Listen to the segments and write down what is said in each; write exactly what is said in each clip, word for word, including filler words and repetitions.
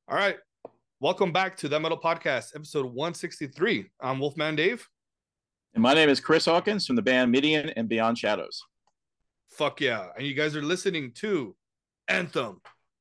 All right. Welcome back to That Metal Podcast, episode one sixty-three. I'm Wolfman Dave. And my name is Chris Hawkins from the band Midian and Beyond Shadows. Fuck yeah. And you guys are listening to Anthem.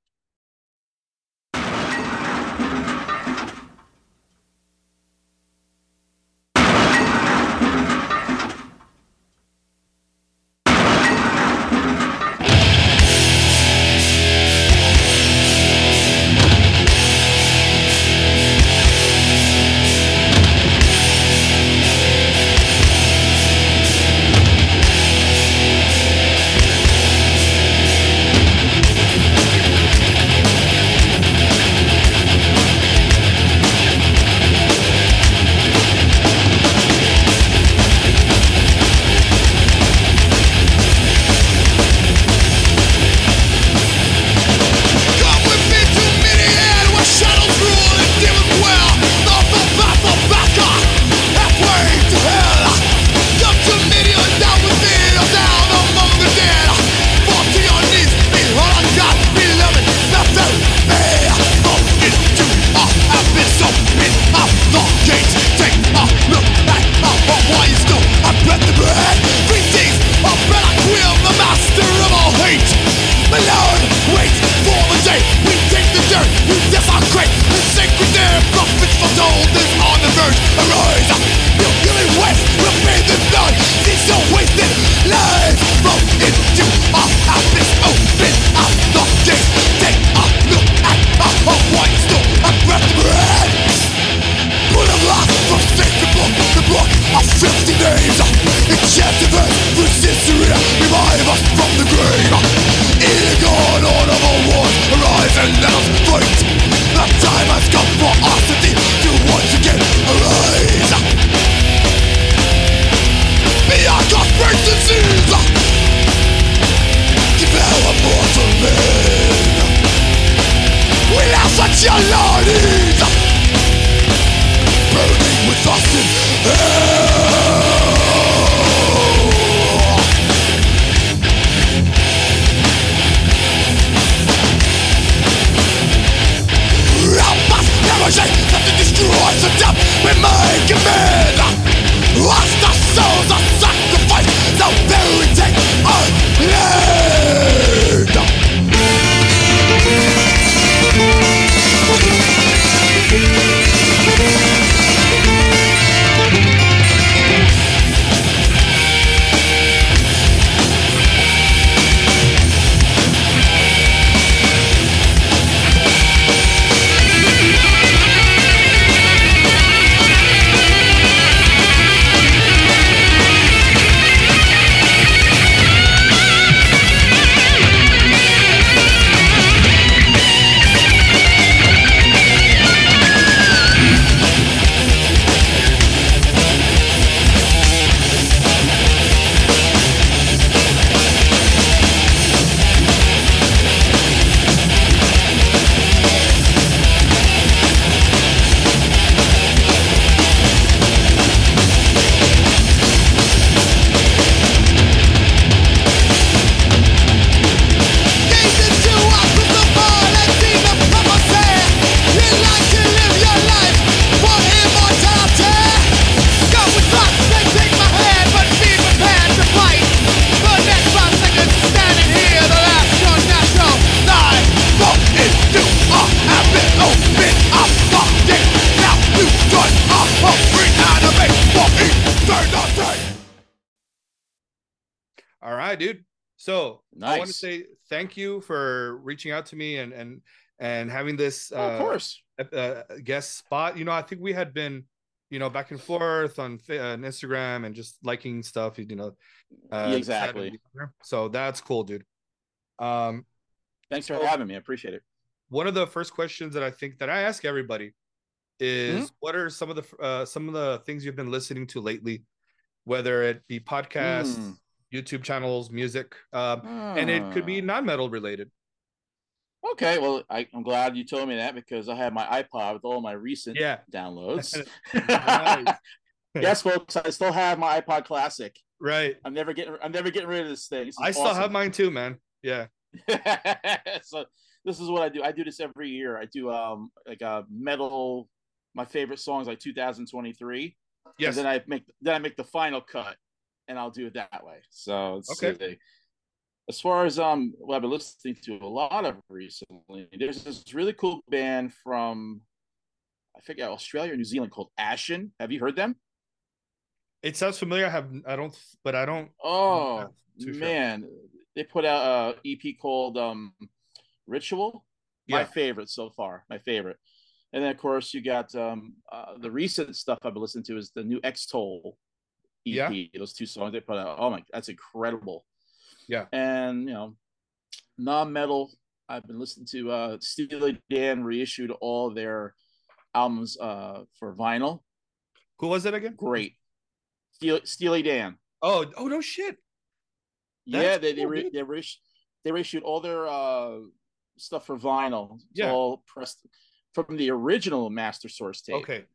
Dude, so nice. I want to say thank you for reaching out to me and and and having this uh, oh, of course uh, guest spot. You know, I think we had been, you know, back and forth on, uh, on Instagram and just liking stuff. You know, uh, yeah, exactly. So that's cool, dude. Um, thanks for so having me. I appreciate it. One of the first questions that I think that I ask everybody is, mm-hmm. what are some of the uh, some of the things you've been listening to lately, whether it be podcasts. Mm. YouTube channels, music, um, uh, and it could be non-metal related. Okay, well, I, I'm glad you told me that because I have my iPod with all my recent yeah. downloads. Nice. Yes, folks, I still have my iPod Classic. Right. I'm never getting. I'm never getting rid of this thing. This I still awesome. have mine too, man. Yeah. so, this is what I do. I do this every year. I do um like a metal, my favorite songs like two thousand twenty-three, and Yes. then I make then I make the final cut, and I'll do it that way. So let's Okay. see. As far as um what I've been listening to a lot of recently, there's this really cool band from I forget Australia or New Zealand called Ashen. Have you heard them? It sounds familiar. I have I don't, but I don't. I'm not Oh too sure. man, they put out a E P called um Ritual. My Yeah. favorite so far. My favorite. And then of course you got um uh, the recent stuff I've been listening to is the new X-Toll Yeah. E P. Those two songs they put out. Oh my, that's incredible. Yeah. And you know, non-metal. I've been listening to uh Steely Dan reissued all their albums uh for vinyl. Who was it again? Great. Steely, Steely Dan. Oh, oh no shit. Yeah, That's they they cool, re, dude. they, re, they reissued all their uh stuff for vinyl. It's Yeah. all pressed from the original Master Source tape. Okay.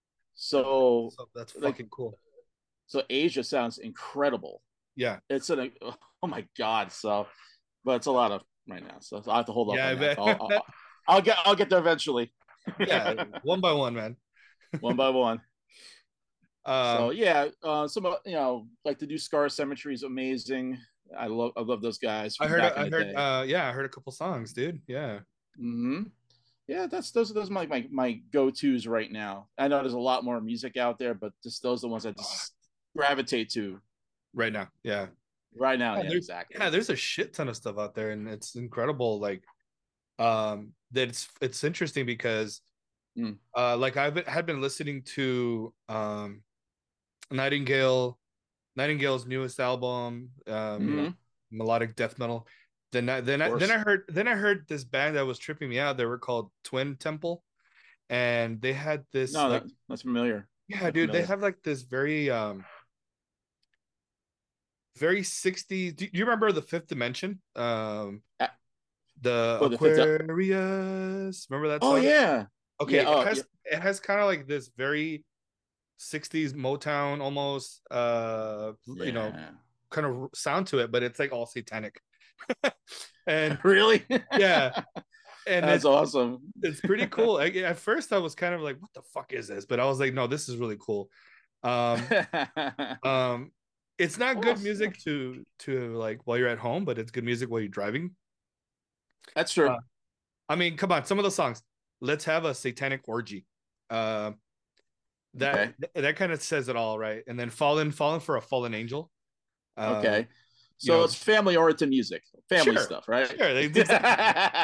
So So that's like fucking cool. so Asia sounds incredible. Yeah. It's an oh my god. So, but it's a lot of right now. So I have to hold Yeah, off I on that. bet. I'll, I'll, I'll get I'll get there eventually. Yeah, one by one, man. One by one. So Um, yeah, uh, some uh, you know like the new Scar Cemetery is amazing. I love I love those guys I from heard, back in I the heard, day. uh, yeah, I heard a couple songs, dude. Yeah. Mm-hmm. Yeah, that's those are those are my my, my go tos right now. I know there's a lot more music out there, but just those are the ones I just gravitate to Right now. Yeah. right now. Yeah, Yeah, there's, exactly. yeah, there's a shit ton of stuff out there, and it's incredible. Like, um, that it's it's interesting because, Mm. uh, like I've been, had been listening to um, Nightingale, Nightingale's newest album, um, you know, Mm-hmm. melodic death metal. Then I, then Of I, then course. I heard then I heard this band that was tripping me out. They were called Twin Temple, and they had this No, like, that, that's familiar. yeah, That's dude, they familiar. have like this very um very sixties. Do you remember the Fifth Dimension? Um, Uh, the oh, the fifth. Aquarius. Remember that Oh song? yeah, Okay, yeah. it Oh yeah. has it has kind of like this very sixties Motown almost, uh, you know, Yeah. kind of sound to it, but it's like all satanic. And Really? yeah, and That's it's awesome. it's pretty cool. I, at first, I was kind of like, "What the fuck is this?" But I was like, "No, this is really cool." Um, um, it's not good Awesome. music to to like while you're at home, but it's good music while you're driving. That's true. Uh, I mean, come on, some of the songs. Let's have a satanic orgy. Uh, that Okay. that kind of says it all, right? And then fallen, fallen for a fallen angel. Uh, Okay. you So know, it's family oriented music, family sure, stuff, right? sure, exactly.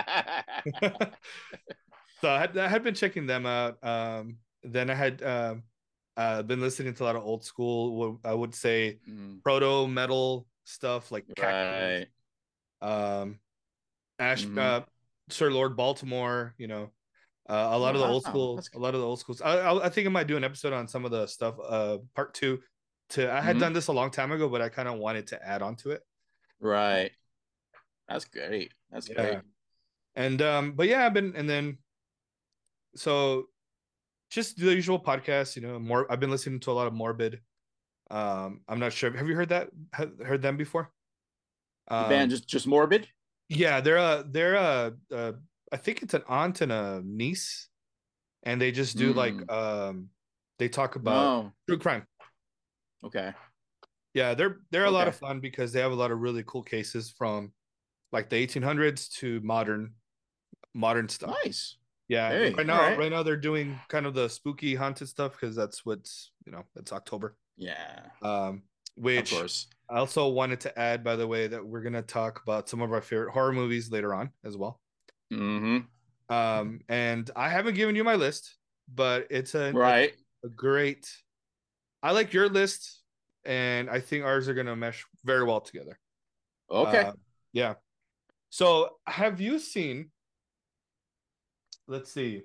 So I had, I had been checking them out. Um, then I had um, uh, been listening to a lot of old school. I would say Mm, proto metal stuff like Cactus, right. um, Ash, Mm-hmm. uh, Sir Lord Baltimore. You know, uh, a lot of the old Wow. school, That's a lot of the old schools. I, I, I think I might do an episode on some of the stuff. Uh, part two. To I had mm-hmm. done this a long time ago, but I kind of wanted to add on to it. Right. That's great. That's Yeah, great. and um, but yeah, I've been and then so just the usual podcasts. You know, more. I've been listening to a lot of Morbid. Um, I'm not sure. Have you heard that? Heard them before? The band Um, just just morbid. yeah, they're a they're a, a I think it's an aunt and a niece, and they just do like Mm. um, they talk about Oh. true crime. Okay. Yeah, they're they're a lot Okay. of fun because they have a lot of really cool cases from like the eighteen hundreds to modern modern stuff. Nice. Yeah, Hey. right All now right. right now they're doing kind of the spooky haunted stuff because that's what's you know it's October. Yeah. Um, Of which course. I also wanted to add, by the way, that we're gonna talk about some of our favorite horror movies later on as well. Mm-hmm. Um, and I haven't given you my list, but it's a, a, Right. a great. I like your list, and I think ours are gonna mesh very well together. Okay. Uh, yeah. So, have you seen? Let's see.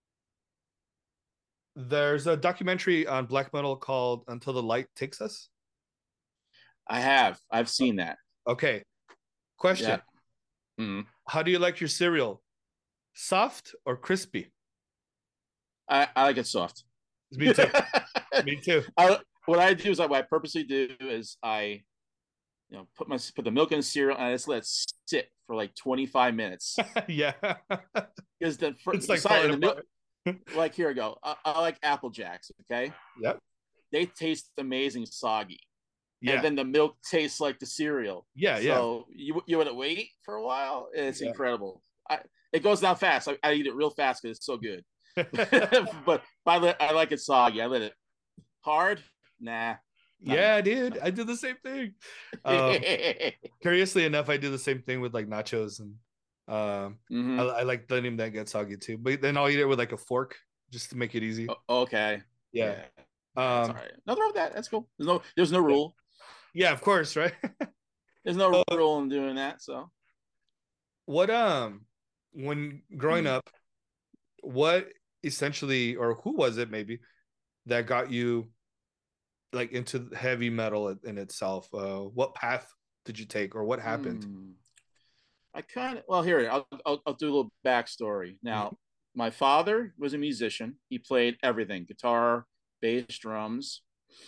There's a documentary on black metal called "Until the Light Takes Us." I have. I've seen that. Okay. Yeah. Question: Mm. How do you like your cereal? Soft or crispy? I, I like it soft. Me too. Me too. I, what I do is I, what I purposely do is I, you know, put my put the milk in the cereal and I just let it sit for like twenty-five minutes. Yeah. Because the It's the like side in falling the milk, apart. like here we go. I, I like Apple Jacks. Okay, Yep. they taste amazing soggy, and Yeah. then the milk tastes like the cereal. Yeah. Yeah. So you you want to wait for a while. It's Yeah. incredible. I, it goes down fast. I, I eat it real fast because it's so good. But I let I like it soggy. I let it hard. Nah. Yeah, dude. I do the same thing. Um, curiously enough, I do the same thing with like nachos, and um, mm-hmm. I, I like letting them get soggy too. But then I'll eat it with like a fork just to make it easy. Oh, okay. Yeah. Yeah. That's Um, all right. Nothing wrong with that. That's cool. There's no there's no rule. yeah, of course, right? There's no So, rule in doing that. So what um when growing mm. up, what essentially or who was it maybe that got you like into heavy metal in itself? Uh, what path did you take, or what happened? Mm. I kind of well here I'll, I'll I'll do a little backstory. Mhm. Now, my father was a musician. He played everything: guitar, bass, drums,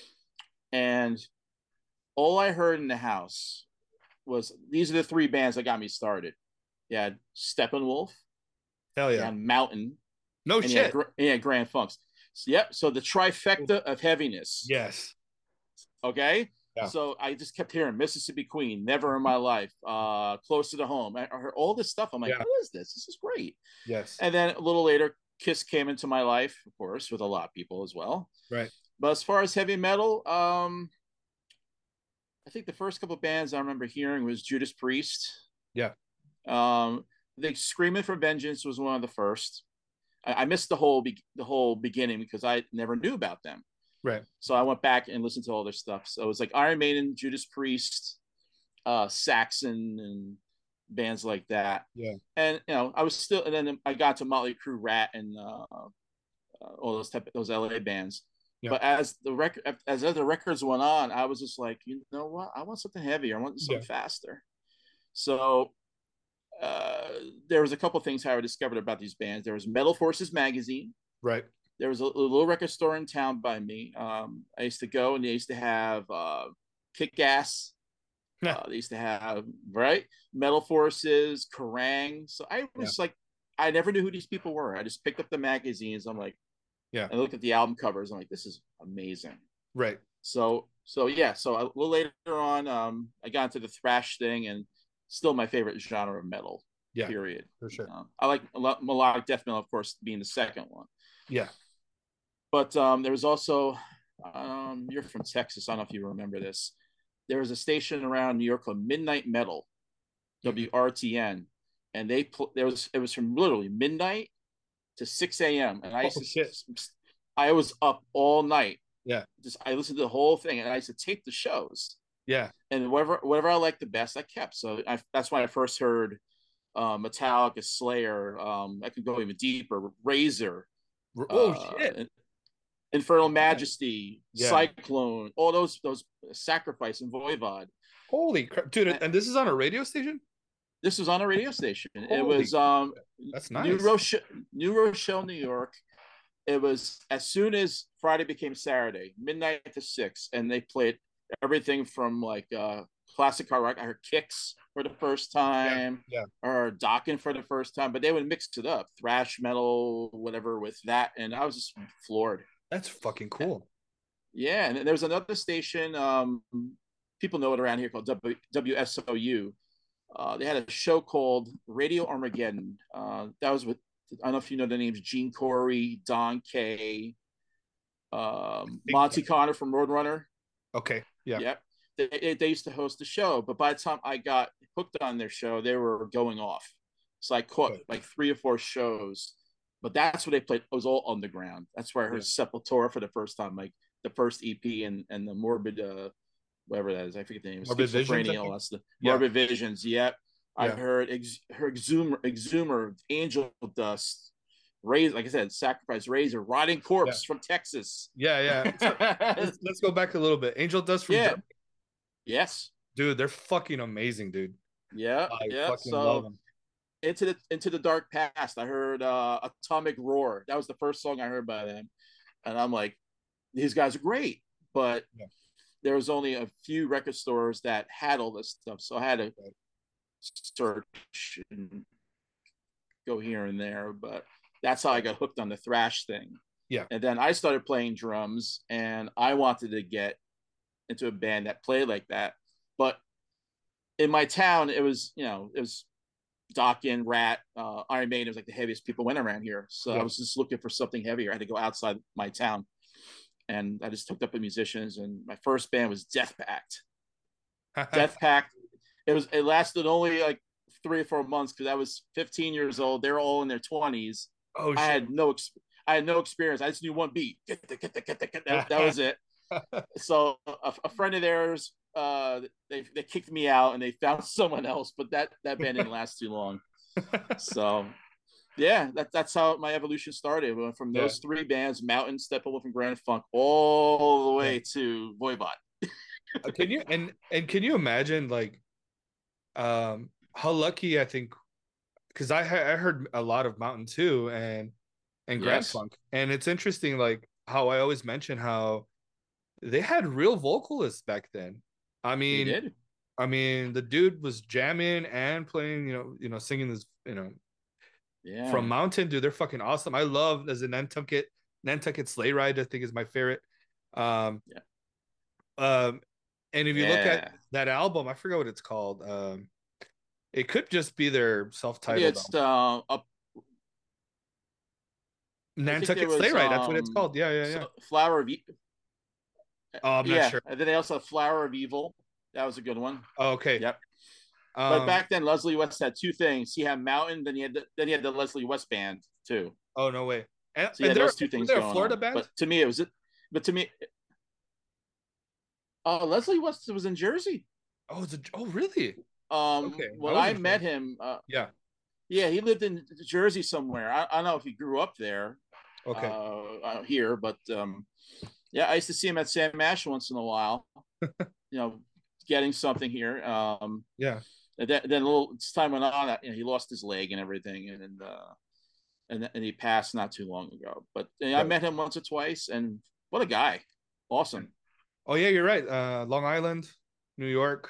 and all I heard in the house was these are the three bands that got me started. You had Steppenwolf, Hell you yeah! had Mountain, No and you had, shit. you had Grand Funks. So, yep. So the trifecta of heaviness. Yes. Okay. Yeah. So I just kept hearing Mississippi Queen, Never in My Life, uh, Closer to Home. I heard all this stuff. I'm like, Yeah. what is this? This is great. Yes. And then a little later, Kiss came into my life, of course, with a lot of people as well. Right. But as far as heavy metal, um, I think the first couple of bands I remember hearing was Judas Priest. Yeah. Um, I think Screaming for Vengeance was one of the first. I, I missed the whole be- the whole beginning because I never knew about them. Right. So I went back and listened to all their stuff. So it was like Iron Maiden, Judas Priest, uh, Saxon, and bands like that. Yeah. And you know, I was still, and then I got to Motley Crue, Rat, and uh, uh, all those type, those L A bands. Yeah. But as the record, as other records went on, I was just like, you know what? I want something heavier. I want something yeah. faster. So uh, there was a couple of things how I discovered about these bands. There was Metal Forces magazine. Right. There was a, a little record store in town by me. Um, I used to go, and they used to have uh, Kick Ass. uh, they used to have right Metal Forces, Kerrang. So I was yeah. like, I never knew who these people were. I just picked up the magazines. I'm like, yeah. I looked at the album covers. I'm like, this is amazing. Right. So, so yeah. So a little later on, um, I got into the thrash thing, and still my favorite genre of metal. Yeah. Period. For sure. Uh, I like melodic death metal, of course, being the second one. Yeah. But um, there was also, um, you're from Texas. I don't know if you remember this. There was a station around New York called Midnight Metal, W R T N, and they pl- there was it was from literally midnight to six a.m. and I used oh, to, shit. I was up all night. Yeah, just I listened to the whole thing, and I used to tape the shows. Yeah, and whatever whatever I liked the best, I kept. So I, that's when I first heard uh, Metallica, Slayer. Um, I could go even deeper. Razor. Oh uh, shit. Infernal Majesty, yeah. Cyclone, all those those Sacrifice and Voivod. Holy crap, dude! And, and this is on a radio station. This was on a radio station. Holy it was um, that's nice. New Rochelle, New Rochelle, New York. It was as soon as Friday became Saturday, midnight to six, and they played everything from like uh, classic hard rock. I heard Kicks for the first time, yeah, yeah. or Dokken for the first time, but they would mix it up, thrash metal, whatever, with that, and I was just floored. That's fucking cool. Yeah, and there was another station. Um, people know it around here called w- W S O U. Uh, they had a show called Radio Armageddon. Uh, that was with I don't know if you know the names Gene Corey, Don Kay, um, Monty so. Connor from Roadrunner. Okay. Yeah. Yep. They, they used to host the show, but by the time I got hooked on their show, they were going off. So I caught okay. like three or four shows. But that's what they played. It was all underground. That's where I heard yeah. Sepultura for the first time, like the first E P and, and the Morbid, uh, whatever that is. I forget the name. Morbid Visions. All that stuff. Yeah. Morbid Visions. Yep. Yeah. I heard ex, her Exhumer, Exhumer, Angel Dust, Razor. Like I said, Sacrifice, Razor, Rotting Corpse yeah. from Texas. Yeah, yeah. let's, let's go back a little bit. Angel Dust from yeah. Germany. Yes. Dude, they're fucking amazing, dude. Yeah. I yeah. fucking so, love them. Into the into the dark past. I heard uh, Atomic Roar. That was the first song I heard by them, and I'm like, these guys are great. But yeah. there was only a few record stores that had all this stuff, so I had to search and go here and there, but that's how I got hooked on the thrash thing. Yeah. And then I started playing drums, and I wanted to get into a band that played like that. But in my town, it was, you know, it was Dokken, Rat, uh, Iron Maiden was like the heaviest people went around here. So yeah. I was just looking for something heavier. I had to go outside my town. And I just hooked up with musicians. And my first band was Death Pact. Death Pact. It was it lasted only like three or four months because I was fifteen years old. They were all in their twenties. Oh shit. I had no I had no experience. I just knew one beat. Get the, get the, get the, get the. That, that was it. So a, a friend of theirs, uh, they they kicked me out and they found someone else. But that that band didn't last too long. So yeah, that, that's how my evolution started. We went from those yeah. three bands, Mountain, Steppenwolf, and Grand Funk, all the way yeah. to Voivod. Can you and and can you imagine like um how lucky I think, because I I heard a lot of Mountain too and and Grand yes. Funk, and it's interesting like how I always mention how they had real vocalists back then. I mean, they did. I mean the dude was jamming and playing, you know, you know, singing this, you know, yeah. From Mountain, dude, they're fucking awesome. I love as a Nantucket Nantucket Sleigh Ride. I think is my favorite. Um, yeah. Um, and if you yeah. look at that album, I forget what it's called. Um, it could just be their self-titled. Yeah, it's uh, up. Nantucket Sleigh Ride. Um, that's what it's called. Yeah, yeah, yeah. Flower of. E- oh, I'm yeah. not sure. And then they also have Flower of Evil. That was a good one. Oh, okay. Yep. Um, but back then, Leslie West had two things. He had Mountain, then he had the, then he had the Leslie West band too. Oh no way! And, so he had those two things going on. Florida band? But to me, it was it. But to me, uh, Leslie West was in Jersey. Oh, it's a, oh really? Um, okay. When I, I met sure. him, uh, yeah, yeah, he lived in Jersey somewhere. I, I don't know if he grew up there. Okay. Uh, here, but um, yeah, I used to see him at Sam Ash once in a while. You know, getting something here. Um, yeah. And then, then a little as time went on, you know, he lost his leg and everything, and and, uh, and and he passed not too long ago. But you know, I met him once or twice, and what a guy! Awesome. Oh yeah, you're right. Uh, Long Island, New York.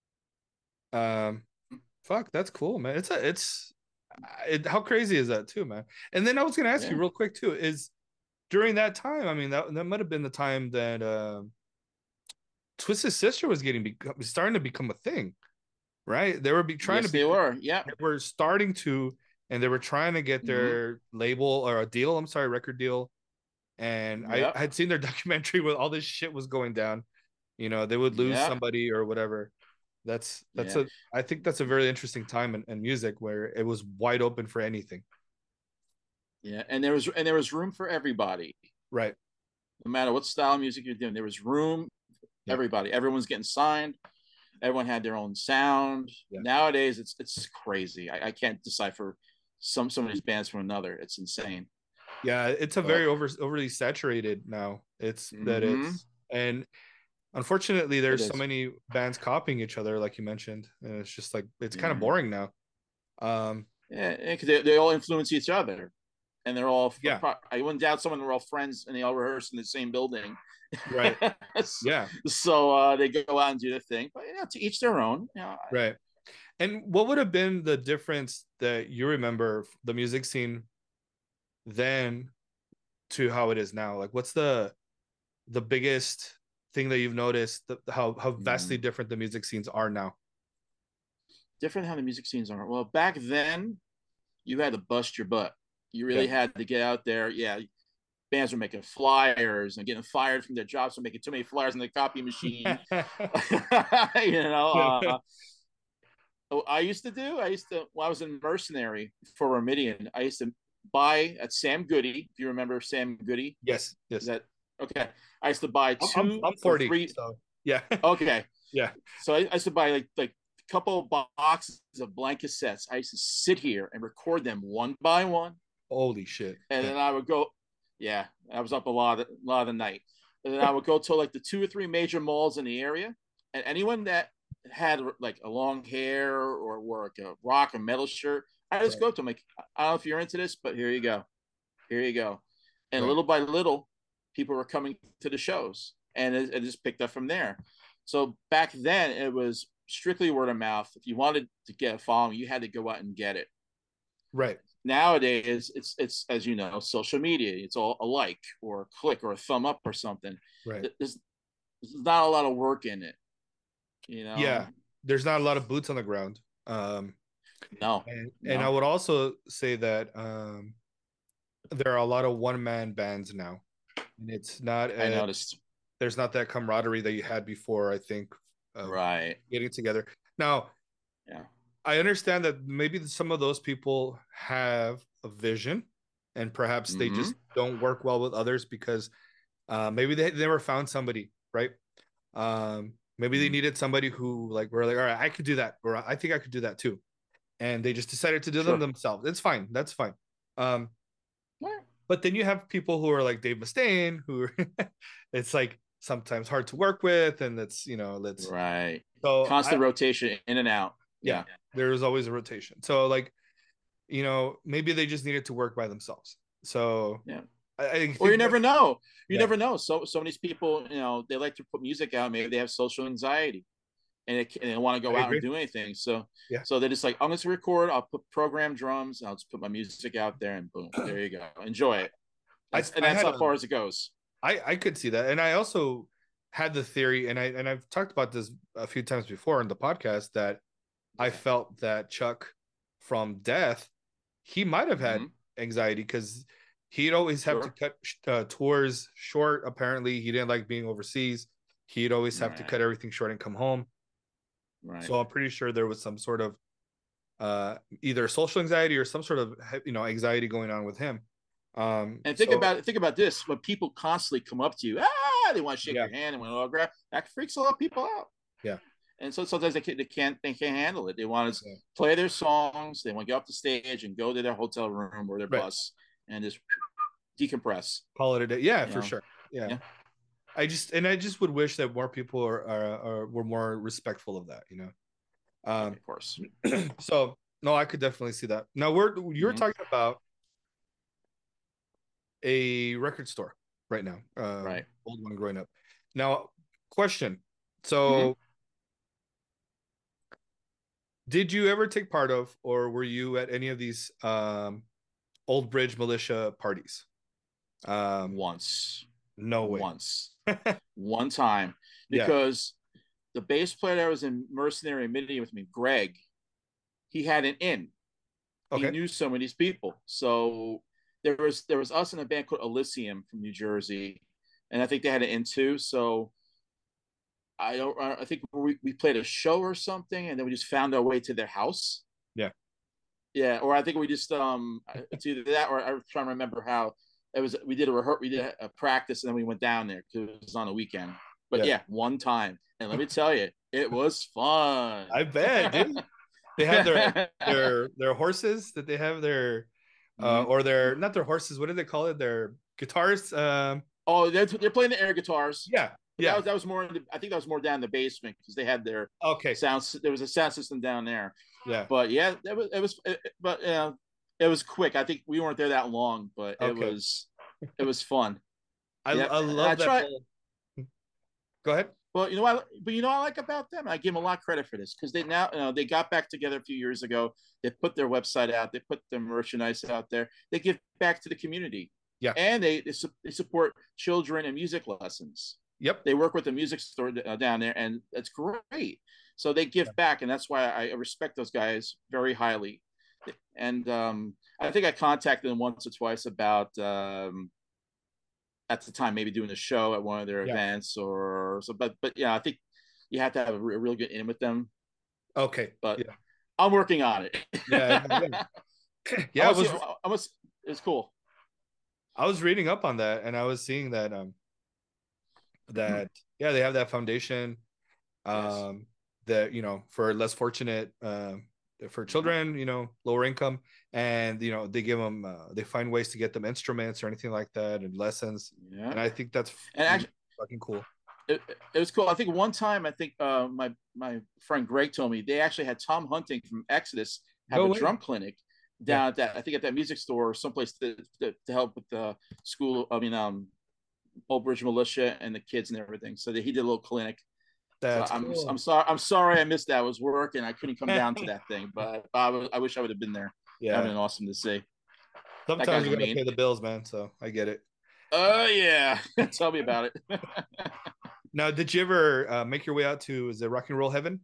Um, fuck, that's cool, man. It's a, it's, it, how crazy is that too, man? And then I was gonna ask yeah. you real quick too, is during that time, I mean, that that might have been the time that uh, Twisted Sister was getting be- starting to become a thing. Right, they were be trying yes, to be. They were, yeah. They were starting to, and they were trying to get their mm-hmm. label or a deal. I'm sorry, record deal. And yep. I, I had seen their documentary where all this shit was going down. You know, they would lose yep. somebody or whatever. That's that's yeah. a. I think that's a very interesting time in, in music where it was wide open for anything. Yeah, and there was and there was room for everybody. Right. No matter what style of music you're doing, there was room. Yep. Everybody, everyone's getting signed. Everyone had their own sound. Yeah. Nowadays, it's it's crazy. I, I can't decipher some some of these bands from another. It's insane. Yeah, it's a but, very over overly saturated now. It's mm-hmm. that it's and unfortunately, there's so many bands copying each other, like you mentioned, and it's just like it's kind of yeah. boring now. Um, yeah, because they, they all influence each other, and they're all yeah. I wouldn't doubt someone were all friends and they all rehearse in the same building. Right. so, yeah. So uh, they go out and do their thing, but you know, to each their own. You know, right. And what would have been the difference that you remember the music scene then to how it is now? Like, what's the the biggest thing that you've noticed? The, how how vastly mm. different the music scenes are now? Different how the music scenes are. Well, back then, you had to bust your butt. You really yeah. had to get out there. Yeah. Bands were making flyers and getting fired from their jobs for making too many flyers in the copy machine. you know, uh, I used to do, I used to, when I was in Mercenary for Remedian, I used to buy at Sam Goody. If you remember Sam Goody. Yes. Yes. Is that okay? I used to buy two I'm, I'm forty, three. So yeah. Okay. Yeah. So I, I used to buy like, like a couple of boxes of blank cassettes. I used to sit here and record them one by one. Holy shit. And then I would go, yeah, I was up a lot of, a lot of the night. And then I would go to like the two or three major malls in the area. And anyone that had like a long hair or wore like a rock or metal shirt, I just right. go to them like, I don't know if you're into this, but here you go. Here you go. And right. little by little, people were coming to the shows. And it, it just picked up from there. So back then, it was strictly word of mouth. If you wanted to get a following, you had to go out and get it. Right. Nowadays, it's it's as you know, social media. It's all a like or a click or a thumb up or something. Right. There's, there's not a lot of work in it. You know. Yeah. There's not a lot of boots on the ground. Um, no. And, no. and I would also say that um, there are a lot of one man bands now, and it's not. I a, noticed. There's not that camaraderie that you had before. I think. Right. Getting together now. Yeah. I understand that maybe some of those people have a vision, and perhaps mm-hmm. they just don't work well with others because uh, maybe they, they never found somebody, right? Um, maybe mm-hmm. they needed somebody who like were like, all right, I could do that, or I think I could do that too. And they just decided to do sure. them themselves. It's fine. That's fine. Um, yeah. But then you have people who are like Dave Mustaine, who it's like sometimes hard to work with, and it's you know, let's right. So constant I, rotation in and out. Yeah, yeah, there's always a rotation. So like, you know, maybe they just needed to work by themselves. So yeah, I, I or you never know. You yeah. never know. So some of these people, you know, they like to put music out. Maybe they have social anxiety. And, it, and they want to go I out agree. and do anything. So, yeah. so they're just like, I'm going to record. I'll put program drums. And I'll just put my music out there, and boom, there you go. Enjoy it. That's, I, and that's how a, far as it goes. I, I could see that, and I also had the theory, and I and I've talked about this a few times before in the podcast that I felt that Chuck from Death, he might have had mm-hmm. anxiety because he'd always have sure. to cut uh, tours short. Apparently, he didn't like being overseas. He'd always have right. to cut everything short and come home. Right. So I'm pretty sure there was some sort of uh, either social anxiety or some sort of you know anxiety going on with him. Um, and think so, about think about this: when people constantly come up to you, ah, they want to shake yeah. your hand and want to autograph. That freaks a lot of people out. Yeah. And so sometimes they can't they can't they can't handle it. They want to yeah. play their songs. They want to get off the stage and go to their hotel room or their right. bus and just decompress. Call it a day. Yeah, for know? sure. Yeah. yeah. I just and I just would wish that more people are, are, are were more respectful of that, you know. Um, of course. So no, I could definitely see that. Now we're you're mm-hmm. talking about a record store right now, uh, right? Old one growing up. Now, question: so, mm-hmm. did you ever take part of, or were you at any of these um, Old Bridge Militia parties? Um, Once. No way. Once. One time. Because yeah. the bass player that was in Mercenary Midi with me, Greg, he had an in. Okay. He knew some of these people. So there was there was us in a band called Elysium from New Jersey. And I think they had an in too. So I don't I think we, we played a show or something, and then we just found our way to their house. Yeah. Yeah. Or I think we just um it's either that or I was trying to remember how it was. We did a rehearsal, we did a practice, and then we went down there because it was on a weekend. But yeah. yeah, one time, and let me tell you, it was fun. I bet, dude. They have their their their horses that they have their, uh, mm-hmm. or their not their horses. What do they call it? Their guitars. Um. Oh, they're they're playing the air guitars. Yeah, yeah. That was, that was more. In the, I think that was more down in the basement because they had their okay sound. There was a sound system down there. Yeah, but yeah, that was it was. It, but you know, it was quick. I think we weren't there that long, but okay. it was it was fun. I, yeah. I love I that. Tried, whole... Go ahead. Well, you know what, but you know what I like about them. I give them a lot of credit for this because they now you know they got back together a few years ago. They put their website out. They put their merchandise out there. They give back to the community. Yeah, and they they, they support children and music lessons. Yep, they work with the music store uh, down there, and that's great. So they give yeah. back, and that's why I respect those guys very highly. And um, I think I contacted them once or twice about um, at the time maybe doing a show at one of their yeah. events or so. But but yeah, I think you have to have a, re- a real good in with them. Okay, but yeah. I'm working on it. yeah, yeah, yeah. I was, it was, I was it's cool. I was reading up on that, and I was seeing that um that mm-hmm. yeah they have that foundation um yes. that you know for less fortunate uh, for children mm-hmm. you know lower income, and you know they give them uh, they find ways to get them instruments or anything like that and lessons. Yeah, and I think that's and actually fucking cool. It, it was cool. I think one time I think uh, my my friend Greg told me they actually had Tom Hunting from Exodus have Go a away. drum clinic down yeah. at that I think at that music store or someplace to, to, to help with the school. I mean, um, Old Bridge Militia and the kids and everything. So that he did a little clinic. So That's I'm I'm cool. sorry I'm sorry I missed that. I was working. I couldn't come down to that thing, but I, was, I wish I would have been there. That would Yeah. have been awesome to see. That Sometimes guy's we a gotta main. pay the bills, man. So I get it. Oh yeah, tell me about it. Now, did you ever uh, make your way out to is it Rock and Roll Heaven?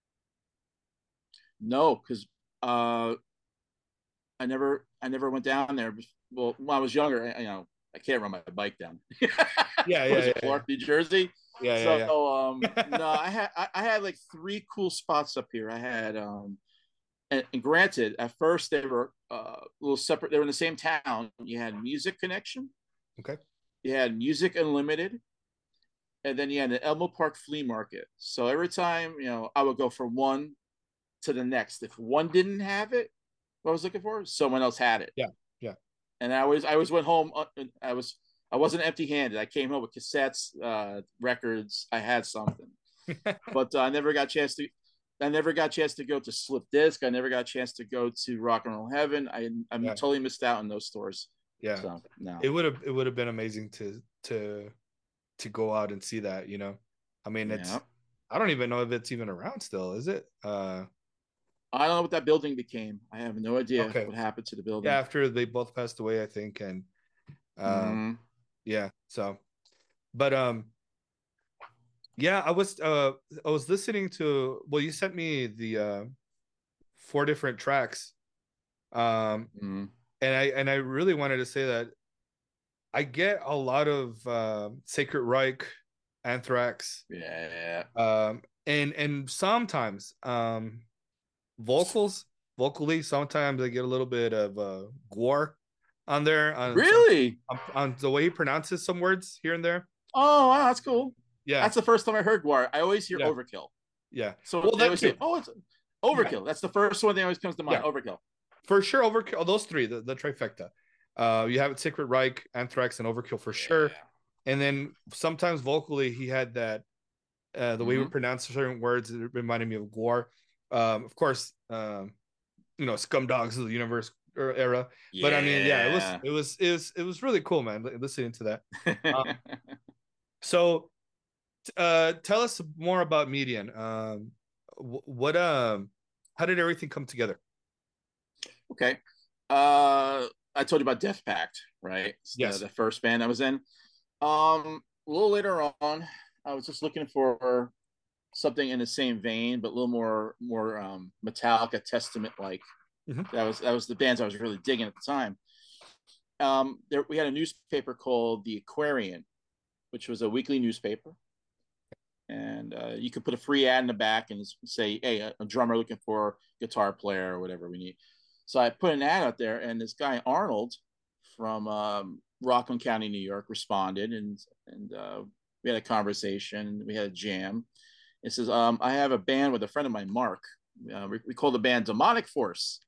No, because uh, I never I never went down there. Well, when I was younger, I, you know, I can't ride my bike down. Yeah, What yeah, is it, yeah, Clark, New Jersey? yeah, So yeah, um, yeah. no, I had I, I had like three cool spots up here. I had um, and, and granted, at first they were uh, a little separate. They were in the same town. You had Music Connection, Okay. you had Music Unlimited, and then you had the Elmo Park Flea Market. So every time, you know, I would go from one to the next. If one didn't have it, what I was looking for, someone else had it. Yeah, yeah. And I always, I always went home. uh, I was, I wasn't empty-handed. I came home with cassettes, uh, records. I had something, but uh, I never got a chance to. I never got a chance to go to Slip Disc. I never got a chance to go to Rock and Roll Heaven. I, I'm Yeah, totally missed out on those stores. yeah. So no. It would have it would have been amazing to to to go out and see that, you know. I mean, Yeah. it's I don't even know if it's even around still, is it? Uh I don't know what that building became. I have no idea okay. what happened to the Yeah, building. after they both passed away, I think, and um Mm, yeah, so but um yeah, I was uh I was listening to well, you sent me the uh four different tracks. Um mm, and I and I really wanted to say that I get a lot of uh, Sacred Reich, Anthrax, yeah. um, and and sometimes um, vocals, vocally, sometimes I get a little bit of uh, Gwar on there on some Really? on, on the way he pronounces some words here and there. Oh, wow, that's cool. Yeah, That's the first time I heard Guar. I always hear yeah, Overkill. yeah. So Well, they that always say, too. "Oh, it's Yeah, Overkill." That's the first one that always comes to mind. yeah, Overkill. for sure. Overkill. Those three, the, the trifecta. Uh, you have Sacred Reich, Anthrax, and Overkill for sure. Yeah. And then sometimes vocally, he had that uh, the way we Mm-hmm. pronounce certain words it reminded me of Gwar. Um, of course, um, you know, Scum Dogs of the Universe er, era. But I mean, yeah, it was Yeah. it was it was it was really cool, man. Listening to that. Um, so, uh, tell us more about Median. Um, what um, how did everything come together? Okay. Uh, I told you about Death Pact, right? It's the Yes. the first band I was in. Um, a little later on, I was just looking for something in the same vein, but a little more more um, Metallica, Testament like. Mm-hmm. That was that was the bands I was really digging at the time. Um, there we had a newspaper called the Aquarian, which was a weekly newspaper, and uh, you could put a free ad in the back and say, "Hey, a, a drummer looking for a guitar player or whatever we need." So I put an ad out there, and this guy Arnold from um, Rockland County, New York, responded, and and uh, we had a conversation. We had a jam. It says, um, "I have a band with a friend of mine, Mark. Uh, we, we call the band Demonic Force."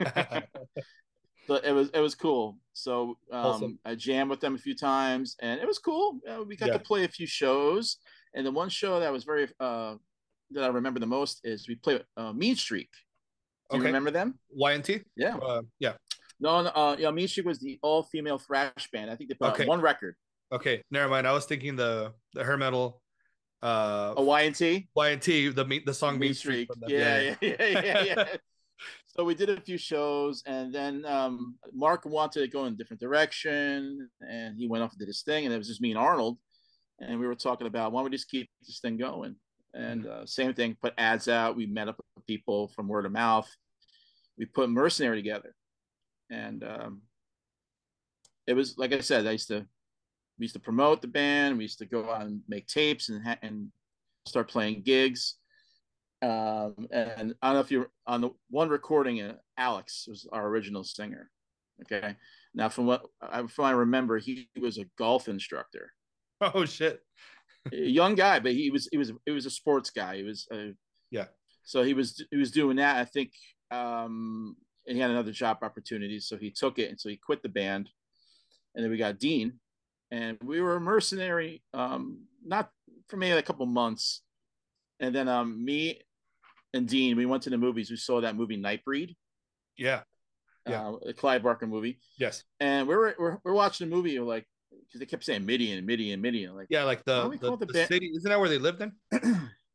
So it was it was cool. So Awesome. um, I jammed with them a few times, and it was cool. Uh, we got to Yeah. play a few shows, and the one show that was very uh, that I remember the most is we played uh, Mean Streak. Do you Okay. remember them? Y N T. Yeah. Uh, yeah. No, no uh, yeah, Mean Streak was the all female thrash band. I think they put out Okay. one record. Okay. Never mind. I was thinking the the hair metal. Uh, A Y N T. Y N T. The the song Mean Mean Streak Streak. from them. Yeah. Yeah, yeah, yeah, yeah, yeah. So we did a few shows, and then um, Mark wanted to go in a different direction, and he went off and did his thing, and it was just me and Arnold, and we were talking about why don't we just keep this thing going, and uh, same thing, put ads out. We met up with people from word of mouth. We put Mercenary together, and um, it was like I said, I used to we used to promote the band. We used to go out and make tapes and ha- and start playing gigs. Um, and I don't know if you're on the one recording, uh, Alex was our original singer. Okay. Now, from what I, from what I remember, he was a golf instructor, Oh shit. a young guy, but he was, he was, it was a sports guy. He was, uh, Yeah. so he was, he was doing that. I think, um, and he had another job opportunity. So he took it. And so he quit the band. And then we got Dean, and we were a Mercenary, um, not for maybe a couple months. And then, um, me and Dean, we went to the movies. We saw that movie Nightbreed, Yeah. Yeah. uh, a Clive Barker movie, Yes. and we were we're, we're watching the movie. We're like, because they kept saying Midian, Midian, Midian. Like, Yeah. Like why don't the we the, call the the band? city isn't that where they lived in?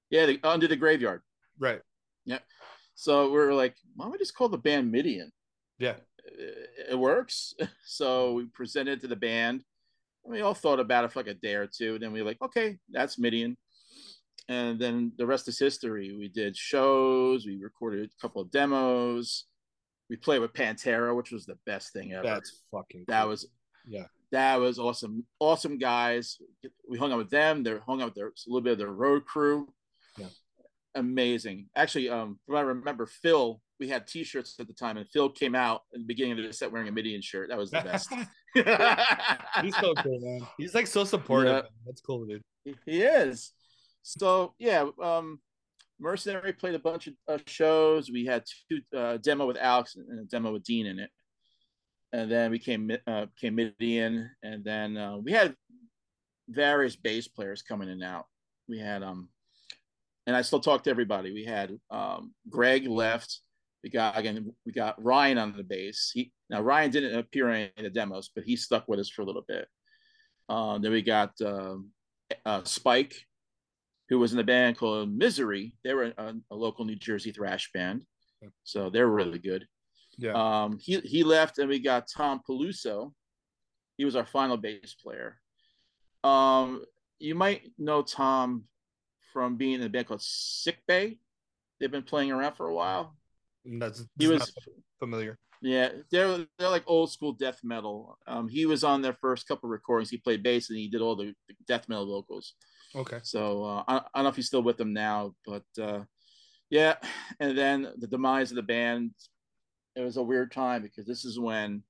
Yeah, the, Under the Graveyard. Right. Yeah. So we were like, why don't we just call the band Midian? Yeah. It, it works. So we presented it to the band. And we all thought about it for like a day or two. Then we were like, okay, that's Midian. And then the rest is history. We did shows. We recorded a couple of demos. We played with Pantera, which was the best thing ever. That's fucking cool. That was yeah. That was awesome. Awesome guys. We hung out with them. They hung out with their, a little bit of their road crew. Yeah. Amazing. Actually, um, from what I remember, Phil, we had T-shirts at the time, and Phil came out at the beginning of the set wearing a Midian shirt. That was the best. He's so cool, man. He's like so supportive. Yeah. That's cool, dude. He is. So yeah, um, Mercenary played a bunch of uh, shows. We had two uh, demo with Alex and a demo with Dean in it, and then we came uh, came Midian, and then uh, we had various bass players coming in and out. We had um, and I still talk to everybody. We had um, Greg left. We got again. We got Ryan on the bass. He now Ryan didn't appear in the demos, but he stuck with us for a little bit. Um, then we got um, uh, Spike, who was in a band called Misery. They were a, a local New Jersey thrash band, so they're really good. Yeah. Um, he he left, and we got Tom Peluso. He was our final bass player. Um, you might know Tom from being in a band called Sick Bay. They've been playing around for a while. That's he was familiar. Yeah, they're they're like old school death metal. Um, he was on their first couple of recordings. He played bass and he did all the, the death metal vocals. Okay. So uh, I, I don't know if he's still with them now, but uh, yeah. And then the demise of the band. It was a weird time because this is when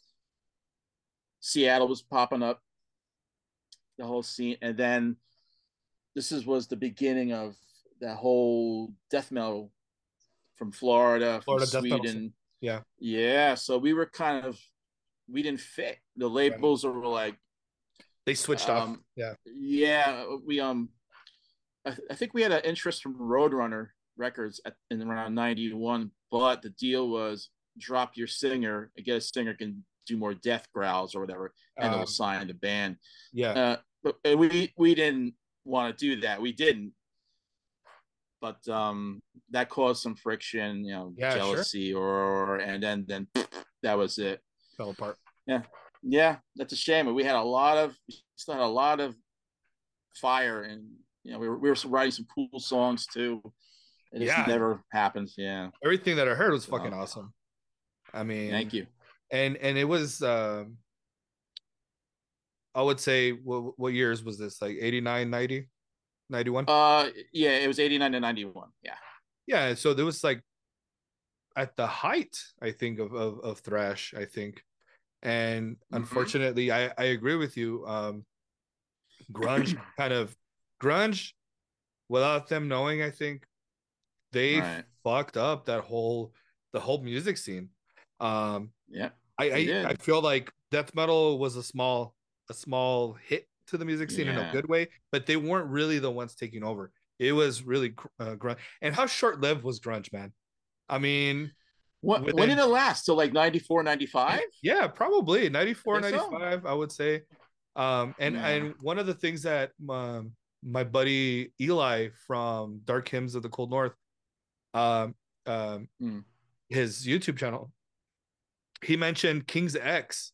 Seattle was popping up, the whole scene, and then this is was the beginning of that whole death metal from Florida, from Florida Sweden. Yeah. Yeah. So we were kind of, we didn't fit. The labels right. were like, they switched um, off. Yeah. Yeah. We, um, I, I think we had an interest from Roadrunner Records at, in around ninety-one, but the deal was drop your singer and get a singer can do more death growls or whatever, and um, they'll sign the band. Yeah. Uh, but and we, we didn't want to do that. We didn't. But um, that caused some friction, you know, yeah, jealousy, sure. or and then then that was it. Fell apart. Yeah, yeah, that's a shame. We had a lot of, we still had a lot of fire, and you know, we were we were writing some cool songs too. It just yeah. never happened. Yeah, everything that I heard was fucking so, awesome. I mean, thank you. And and it was, um, I would say, what what years was this? Like eighty-nine, ninety? ninety-one? Uh, yeah, it was eighty-nine to ninety-one. Yeah. Yeah. So there was like at the height, I think, of, of, of thrash, I think. And mm-hmm. unfortunately, I, I agree with you. Um, grunge kind of grunge without them knowing, I think they right. fucked up that whole, the whole music scene. Um, yeah. I, I, I feel like death metal was a small, a small hit to the music scene yeah. in a good way, but they weren't really the ones taking over. It was really uh, grunge. And how short-lived was grunge, man? I mean, what, within, when did it last? Till like ninety-four, ninety-five? Yeah, probably ninety-four, ninety-five, so. I would say. Um, and yeah. and one of the things that um, my buddy Eli from Dark Hymns of the Cold North, um, um, mm. his YouTube channel, he mentioned King's X,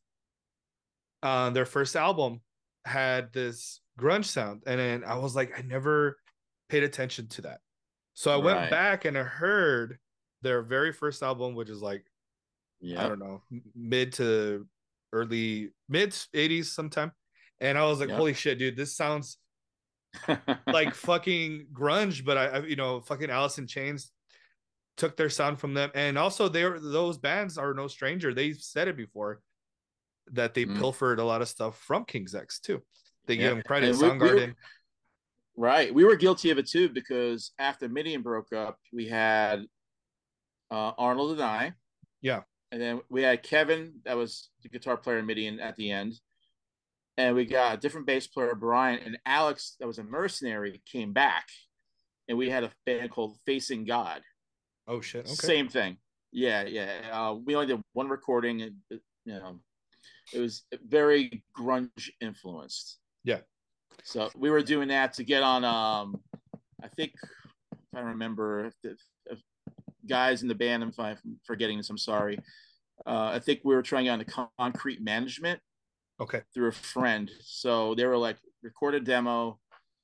uh, their first album had this grunge sound, and then I was like, I never paid attention to that. So I right. went back and I heard their very first album, which is like, yep. I don't know, mid to early mid eighties sometime. And I was like, yep. holy shit, dude, this sounds like fucking grunge, but I, I, you know, fucking Alice in Chains took their sound from them. And also they were, those bands are no stranger. They've said it before that they mm. pilfered a lot of stuff from King's X too. They yeah. give them credit. We, Soundgarden. We were, right. We were guilty of it too, because after Midian broke up, we had uh, Arnold and I. Yeah. And then we had Kevin, that was the guitar player in Midian at the end. And we got a different bass player, Brian, and Alex, that was a Mercenary, came back. And we had a band called Facing God. Oh, shit. Okay. Same thing. Yeah, yeah. Uh, we only did one recording, and you know, it was very grunge influenced. Yeah. So we were doing that to get on um I think if I remember, if the if guys in the band, if I'm forgetting this, I'm sorry. Uh, I think we were trying out the concrete management. Okay. Through a friend, so they were like, record a demo.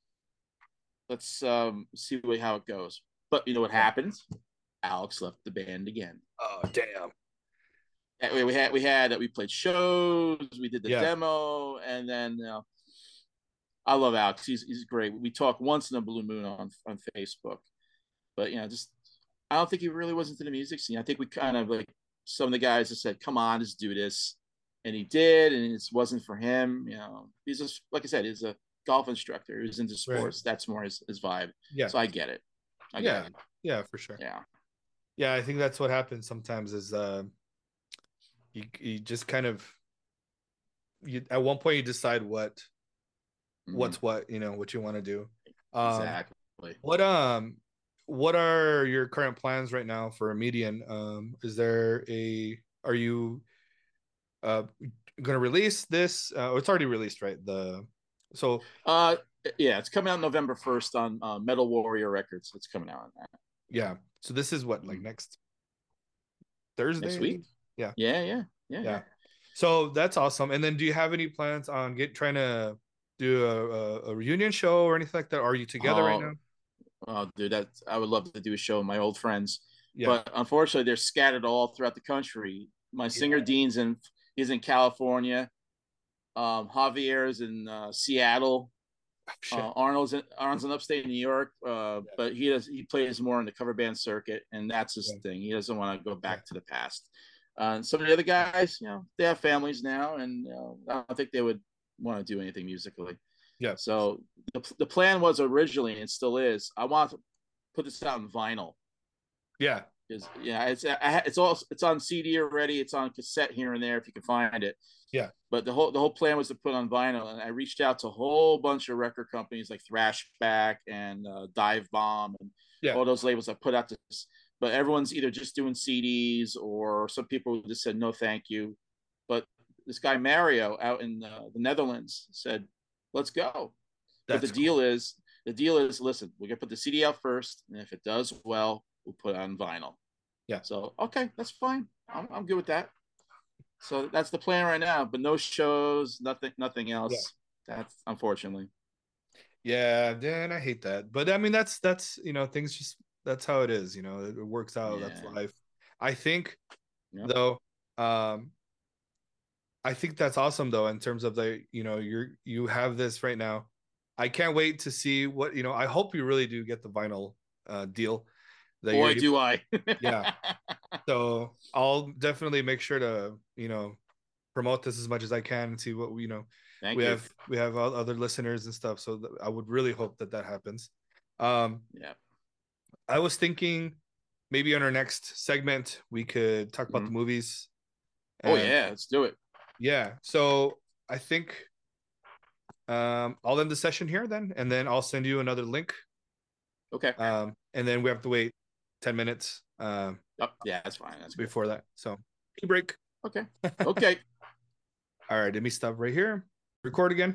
Let's um, see what, how it goes. But you know what yeah. happens? Alex left the band again. Oh damn. We, we had we had we played shows, we did the yeah. demo, and then you know, I love Alex. He's he's great. We talk once in a blue moon on on Facebook, but you know, just I don't think he really was into the music scene. I think we kind of like some of the guys that said, "Come on, just do this," and he did, and it wasn't for him. You know, he's just like I said, he's a golf instructor who's into sports. Right. That's more his, his vibe. Yeah. So I get it. I yeah. get it. Yeah, for sure. Yeah. Yeah, I think that's what happens sometimes is uh you you just kind of you at one point you decide what mm-hmm. what's what, you know, what you want to do. Um, exactly. What um what are your current plans right now for a median? Um is there a are you uh going to release this? Uh, it's already released, right? The so uh yeah, it's coming out November first on uh, Metal Warrior Records. It's coming out on that. Yeah. So this is what, like next Thursday? Next week? Yeah. Yeah, yeah. Yeah. Yeah. So that's awesome. And then do you have any plans on get trying to do a, a, a reunion show or anything like that? Are you together oh, right now? Oh, dude, that I would love to do a show with my old friends. Yeah. But unfortunately they're scattered all throughout the country. My singer yeah. Dean's in is in California. Um, Javier's in uh, Seattle. Oh, uh, Arnold's in, Arnold's in upstate New York, uh, yeah. but he does he plays more on the cover band circuit, and that's his yeah. thing. He doesn't want to go back yeah. to the past. Uh, and some of the other guys, you know, they have families now, and you know, I don't think they would want to do anything musically. Yeah. So the the plan was originally, and still is, I want to put this out on vinyl. Yeah. Because yeah, it's it's all it's on C D already. It's on cassette here and there if you can find it. Yeah. But the whole the whole plan was to put on vinyl, and I reached out to a whole bunch of record companies like Thrashback and uh, Dive Bomb and yeah. all those labels that put out this. But everyone's either just doing C Ds or some people just said no, thank you. But this guy Mario out in uh, the Netherlands said, "Let's go." That's but the cool. deal is the deal is listen, we're gonna put the C D out first, and if it does well, we'll put it on vinyl. Yeah. So okay, that's fine. I'm I'm good with that. So that's the plan right now, but no shows, nothing, nothing else. Yeah. That's unfortunately. Yeah, Dan, I hate that, but I mean that's that's you know things just that's how it is. You know, it, it works out. Yeah. That's life. I think yep. though, um, I think that's awesome though in terms of the you know you're you have this right now. I can't wait to see what you know. I hope you really do get the vinyl uh, deal. Boy, do I. Yeah. So I'll definitely make sure to, you know, promote this as much as I can and see what we, you know, Thank we you. have, we have other listeners and stuff. So I would really hope that that happens. Um, yeah. I was thinking maybe on our next segment, we could talk about mm-hmm. the movies. And, oh yeah. Let's do it. Yeah. So I think um, I'll end the session here then, and then I'll send you another link. Okay. Um, and then we have to wait ten minutes. Um, oh, yeah, that's fine. That's before good. that. So, break. Okay. Okay. All right. Let me stop right here. Record again.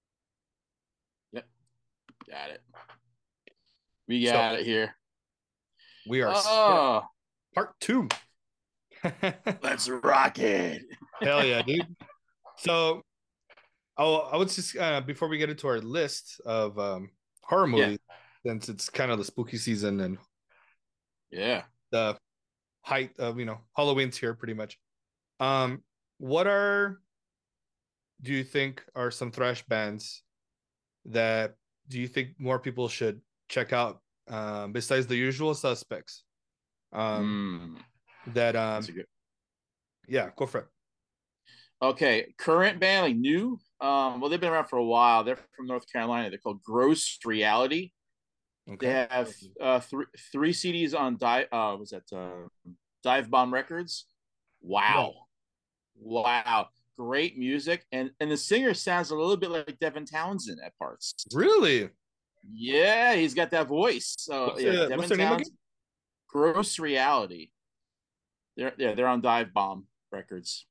Yep. Got it. We got so, it here. We are oh. part two. Let's rock it. Hell yeah, dude. So, oh, I would just uh, before we get into our list of um, horror movies, yeah. since it's kind of the spooky season and yeah, the height of you know Halloween's here pretty much. Um, what are do you think are some thrash bands that do you think more people should check out um, besides the usual suspects? Um, mm. That um, good... yeah, go for it. Okay, current band, like new. Um, well, they've been around for a while. They're from North Carolina. They're called Gross Reality. Okay. They have uh, three three C Ds on Dive. Uh, was that uh, Dive Bomb Records? Wow, yeah. Wow, great music, and and the singer sounds a little bit like Devin Townsend at parts. Really? Yeah, he's got that voice. So what's yeah, the, Devin what's their name again? Gross Reality. They're yeah, they're on Dive Bomb Records.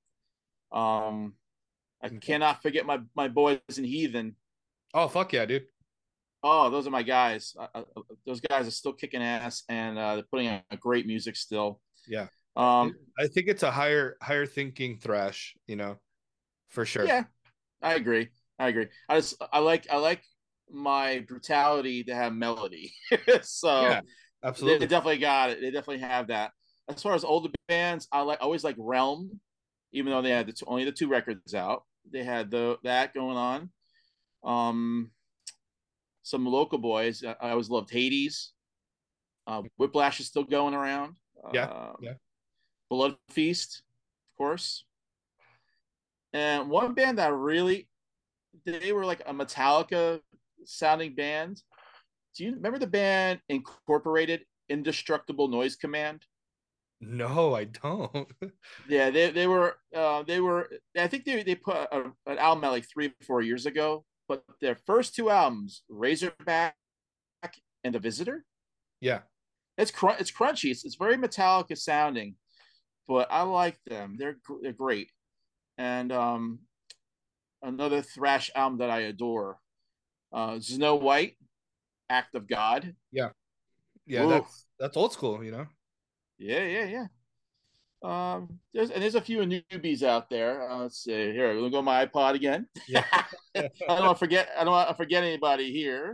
Um, I okay. cannot forget my my boys in Heathen. Oh fuck yeah, dude! Oh, those are my guys. Uh, uh, those guys are still kicking ass, and uh, they're putting out great music still. Yeah. Um, I think it's a higher higher thinking thrash, you know, for sure. yeah, I agree. I agree. I just I like I like my brutality to have melody. Yeah, So they absolutely. definitely got it. They definitely have that. As far as older bands, I like always like Realm, even though they had the two, only the two records out. They had the that going on. Um, some local boys. I, I always loved Hades. Uh, Whiplash is still going around. Yeah. Um, Yeah. Blood Feast, of course. And one band that really, they were like a Metallica sounding band. Do you remember the band Incorporated Indestructible Noise Command? No, I don't. Yeah, they, they were uh, they were I think they they put a, an album out like three or four years ago, but their first two albums, Razorback and The Visitor, Yeah. it's cr- it's crunchy. It's, it's very Metallica sounding, but I like them. They're they're great. And um, another thrash album that I adore, uh, Snow White, Act of God. Yeah. Yeah, Ooh, that's that's old school, you know. yeah, yeah, yeah. Um, there's and there's a few newbies out there. Uh, let's see here. We'll go to my iPod again. Yeah. I don't want to forget. I don't want to forget anybody here.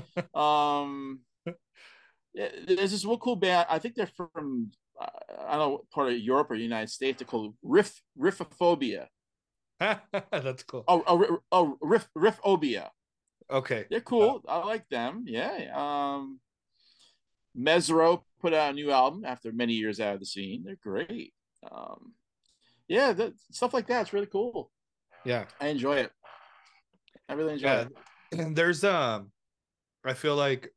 Um, there's this real cool band. I think they're from uh, I don't know part of Europe or the United States. They're called Riff Riffophobia. That's cool. Oh, oh, oh Riff Riffobia. Okay. They're Uh, cool. I like them. Yeah. Um, Mesro put out a new album after many years out of the scene. They're great. Um, yeah, that, stuff like that's really cool. yeah. I enjoy it. I really enjoy Yeah. it. And there's um I feel like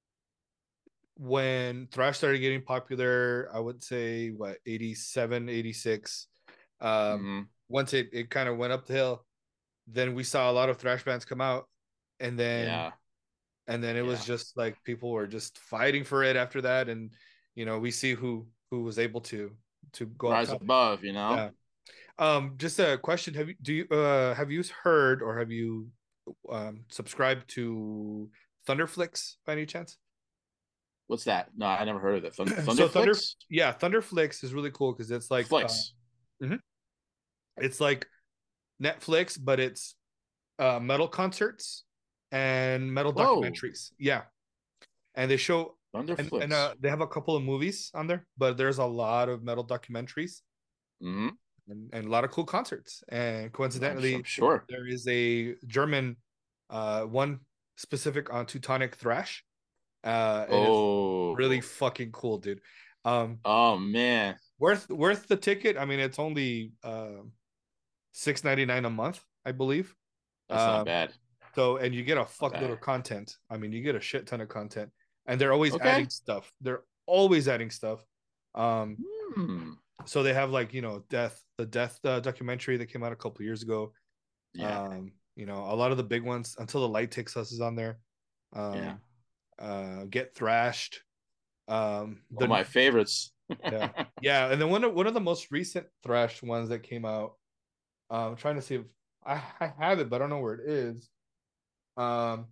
when thrash started getting popular, I would say what eighty-seven, eighty-six. Um Mm-hmm. once it it kind of went up the hill, then we saw a lot of thrash bands come out, and then Yeah, and then it was yeah. just like people were just fighting for it after that, and you know we see who who was able to to go up Rise top. above, you know. Yeah. Um just a question, have you do you uh have you heard or have you um subscribed to Thunderflix by any chance? What's that? No, I never heard of it. Thund- So Thunder Thunderflix, yeah, Thunderflix is really cool because it's like uh, Flicks. mhm. It's like Netflix, but it's uh metal concerts and metal Whoa, documentaries. Yeah. And they show and, and Thunderflix. uh they have a couple of movies on there, but there's a lot of metal documentaries Mm-hmm. and, and a lot of cool concerts. And I'm, I'm coincidentally, sure. there is a German uh one specific on Teutonic thrash. Uh and it's really Oh, fucking cool, dude. Um oh man, worth worth the ticket. I mean, it's only uh six ninety nine a month, I believe. that's not Um bad. so and you get a Not fuckload bad. of content. I mean, you get a shit ton of content, and they're always adding Okay. stuff. They're always adding stuff. Um Hmm. so they have like, you know, death the death uh, documentary that came out a couple of years ago. Yeah. Um you know, a lot of the big ones, Until the Light Takes Us is on there. Yeah. Um uh Get Thrashed. Um One of the my favorites. Yeah. Yeah, and then one of one of the most recent thrash ones that came out, uh, I'm trying to see if I, I have it, but I don't know where it is. Um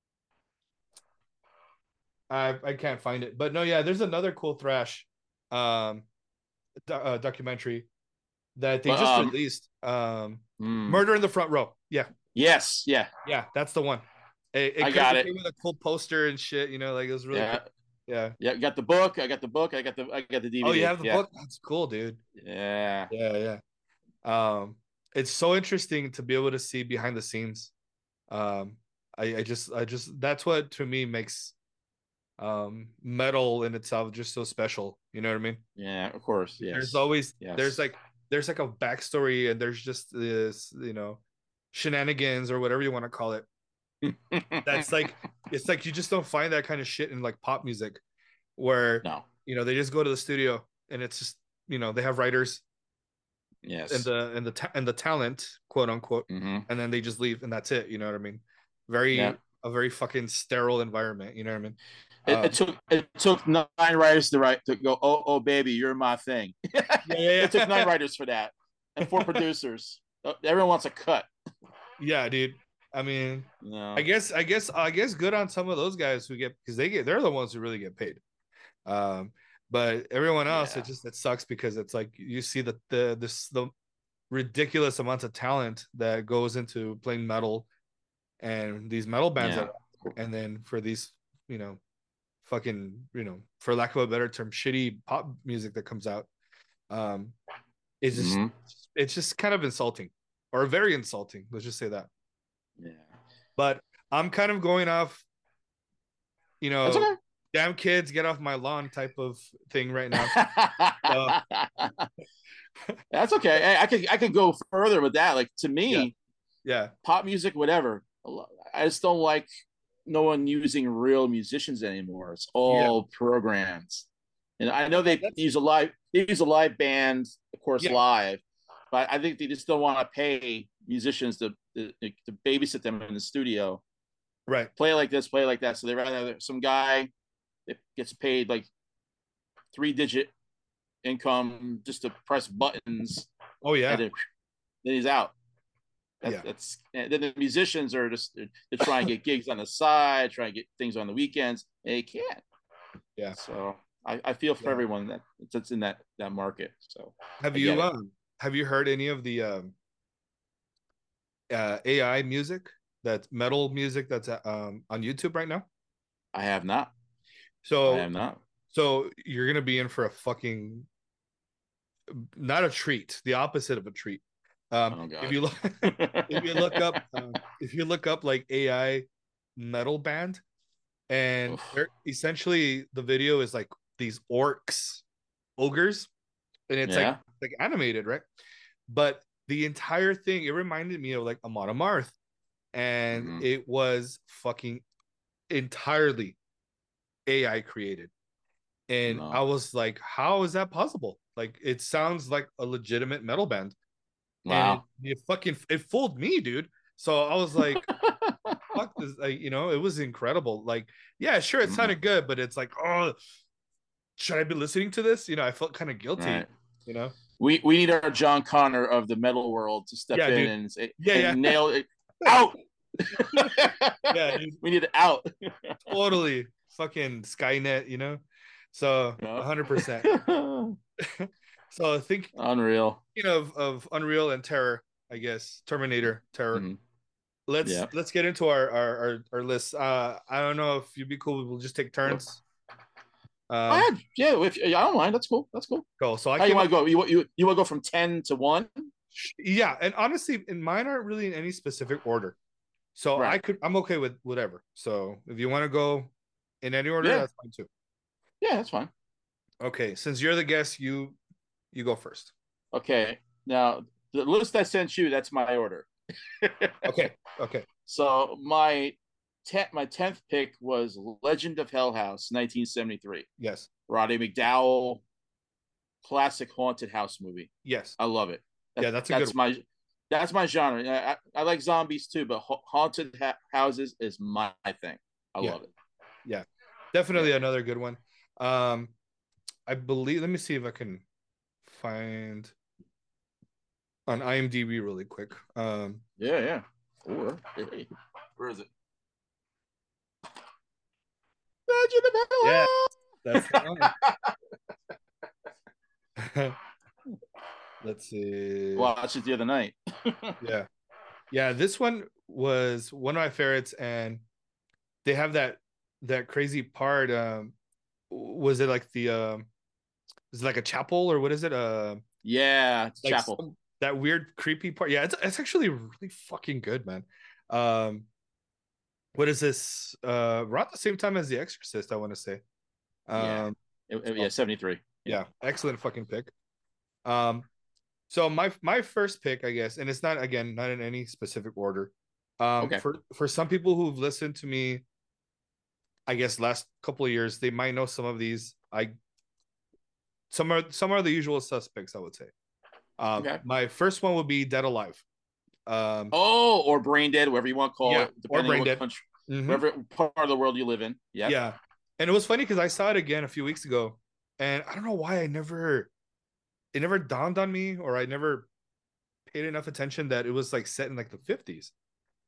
I I can't find it. But no, yeah, there's another cool thrash um do- uh, documentary that they But just um, released. Um hmm. Murder in the Front Row. Yeah. Yes, yeah, Yeah, that's the one. It, it, I came, got it it. came with a cool poster and shit, you know, like it was really cool. Yeah, Yeah. yeah. Got the book. I got the book. I got the I got the Oh, you D V D. have the Yeah, book? That's cool, dude. yeah. Yeah, yeah. Um it's so interesting to be able to see behind the scenes. um I, I just I just that's what to me makes um metal in itself just so special, you know what I mean? Yeah, of course. There's Yes. always there's Yes. like there's like a backstory, and there's just this, you know, shenanigans or whatever you want to call it. That's like, it's like you just don't find that kind of shit in like pop music, where No. you know they just go to the studio and it's just, you know, they have writers and Yes. the and the ta- and the talent, quote unquote, Mm-hmm. and then they just leave and that's it, you know what I mean? Yeah. Very A very fucking sterile environment, you know what I mean? It, it um took it took nine writers to write to go. Oh, oh, baby, you're my thing. yeah, yeah, It took nine yeah. writers for that, and four producers. Uh, Everyone wants a cut. Yeah, dude. I mean, No. I guess, I guess, I guess, good on some of those guys who get because they get they're the ones who really get paid. Um, but everyone else, Yeah. it just it sucks because it's like you see the the this the ridiculous amounts of talent that goes into playing metal and these metal bands Yeah. that, and then for these, you know, fucking, you know, for lack of a better term, shitty pop music that comes out. Um, it's just hmm it's just kind of insulting or very insulting. Let's just say that. Yeah. But I'm kind of going off, you That's know, okay. damn kids, get off my lawn type of thing right now. So, That's okay. I, I could I could go further with that. Like to yeah, me, yeah, pop music, whatever. I just don't like no one using real musicians anymore. It's yeah. all programs. And I know they That's use a live they use a live band, of course, yeah, live, but I think they just don't want to pay musicians to, to to babysit them in the studio. right. Play like this, play like that. So they rather have some guy that gets paid like three digit income just to press buttons, Oh and yeah, then, then he's out. That's yeah, that's and then the musicians are just they're trying to get gigs on the side, trying to get things on the weekends, and they can't. yeah, So I, I feel for yeah. everyone that that's in that that market. So Have I get you it. um have you heard any of the um uh A I music, that's metal music that's uh, um on YouTube right now? I have not. I So have not. so you're gonna be in for a fucking, not a treat, the opposite of a treat. Um, Oh if God. you look if you look up um, if you look up like A I metal band, and Oof. they're essentially the video is like these orcs, ogres, and it's like Yeah. like animated, right? But the entire thing, it reminded me of like Amon Amarth, and Mhm. it was fucking entirely A I created. And I No. was like, how is that possible? Like, it sounds like a legitimate metal band, and it, Wow. it fucking it fooled me, dude. So I was like, fuck this, like, you know, it was incredible. Like, yeah, sure, it Mm-mm. sounded good, but it's like, oh, should I be listening to this? You know, I felt kind of guilty, Right. you know. We we need our John Connor of the metal world to step Yeah, in dude. and say Yeah, and yeah. nail it out. Yeah, dude. We need it out. Totally fucking Skynet, you know. So Yeah. one hundred percent. So I think, Unreal. you know, of, of Unreal and Terror, I guess Terminator Terror. Mhm. Let's Yeah. let's get into our our our, our list. Uh, I don't know if you'd be cool. We'll just take Go turns. Um, ahead. Yeah, if I don't mind, that's cool. That's cool. go. So I How you came want up. to go? You want you you want to go from ten to one? Yeah, and honestly, in mine aren't really in any specific order. So I Right. could, I'm okay with whatever. So if you want to go in any order, Yeah. that's fine too. Yeah, that's fine. Okay, since you're the guest, you you go first. Okay. Now the list I sent you, that's my order. Okay, okay, So my ten, my tenth pick was Legend of Hell House, nineteen seventy-three. yes, Roddy McDowell, classic haunted house movie. yes, I love it. That, yeah, that's a good that's one. my that's my genre. I, I, I like zombies too, but ha- haunted ha- houses is my thing. I Yeah, love it. yeah, Yeah. definitely another good one. Um, I believe. Let me see if I can find on IMDb really quick. Um, Yeah, yeah. Or hey, where is it? Legend of yeah, Hell that's the one. Let's see. Watched it the other night. Yeah, yeah, this one was one of my favorites, and they have that that crazy part. Um, was it like the um, is it like a chapel or what is it? Uh, Yeah, it's like Chapel. some, that weird creepy part. Yeah, it's it's actually really fucking good, man. Um, what is this? Uh, around the same time as The Exorcist, I want to say. Yeah, Um, It- it- yeah, so seventy-three. Yeah. yeah, excellent fucking pick. Um, so my my first pick, I guess, and it's not, again, not in any specific order. Um, Okay. for for some people who've listened to me, I guess last couple of years, they might know some of these. I some are some are the usual suspects, I would say. Um, Okay. my first one would be Dead Alive. Um, Oh, or Brain Dead, whatever you want to call yeah, it, or depending on Brain what Dead. country, Hmm. wherever part of the world you live in. Yep. Yeah, and it was funny because I saw it again a few weeks ago, and I don't know why I never it never dawned on me, or I never paid enough attention that it was like set in like the fifties.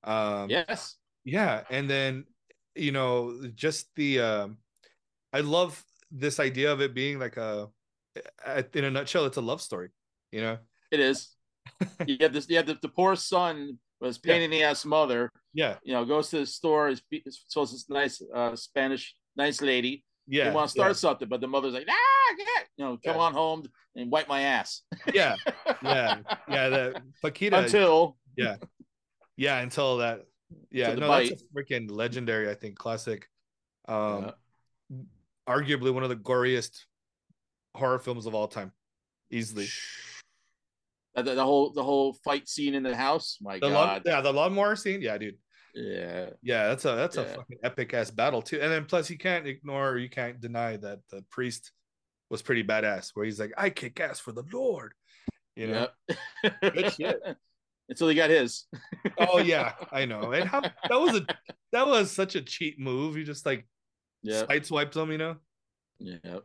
Um, Yes. yeah, and then you know, just the um, I love this idea of it being like a, in a nutshell, it's a love story. You know. It is. You have this. You have the, the poor son was Yeah. pain in the ass mother. Yeah. You know, goes to the store. Is so this nice uh, Spanish nice lady. They Yeah. want to start Yeah. something, but the mother's like, ah, yeah, you know, come Yeah. on home and wipe my ass. Yeah. Yeah. Yeah. The Paquita. Until Yeah. Yeah. Until that. Yeah. until the No, that's a bite. freaking legendary, I think, classic. Um, Yeah. arguably one of the goriest horror films of all time, easily. The, the whole the whole fight scene in the house. My The lawn, God. yeah, the lawnmower scene, yeah, dude. Yeah. Yeah, that's a that's a Yeah. fucking epic ass battle too. And then plus you can't ignore, you can't deny that the priest was pretty badass, where he's like, I kick ass for the Lord, you know. Yep. Good shit. Until he got his. Oh yeah, I know. And how that was a that was such a cheap move. You just like Yeah. sideswiped them, you know. Yep.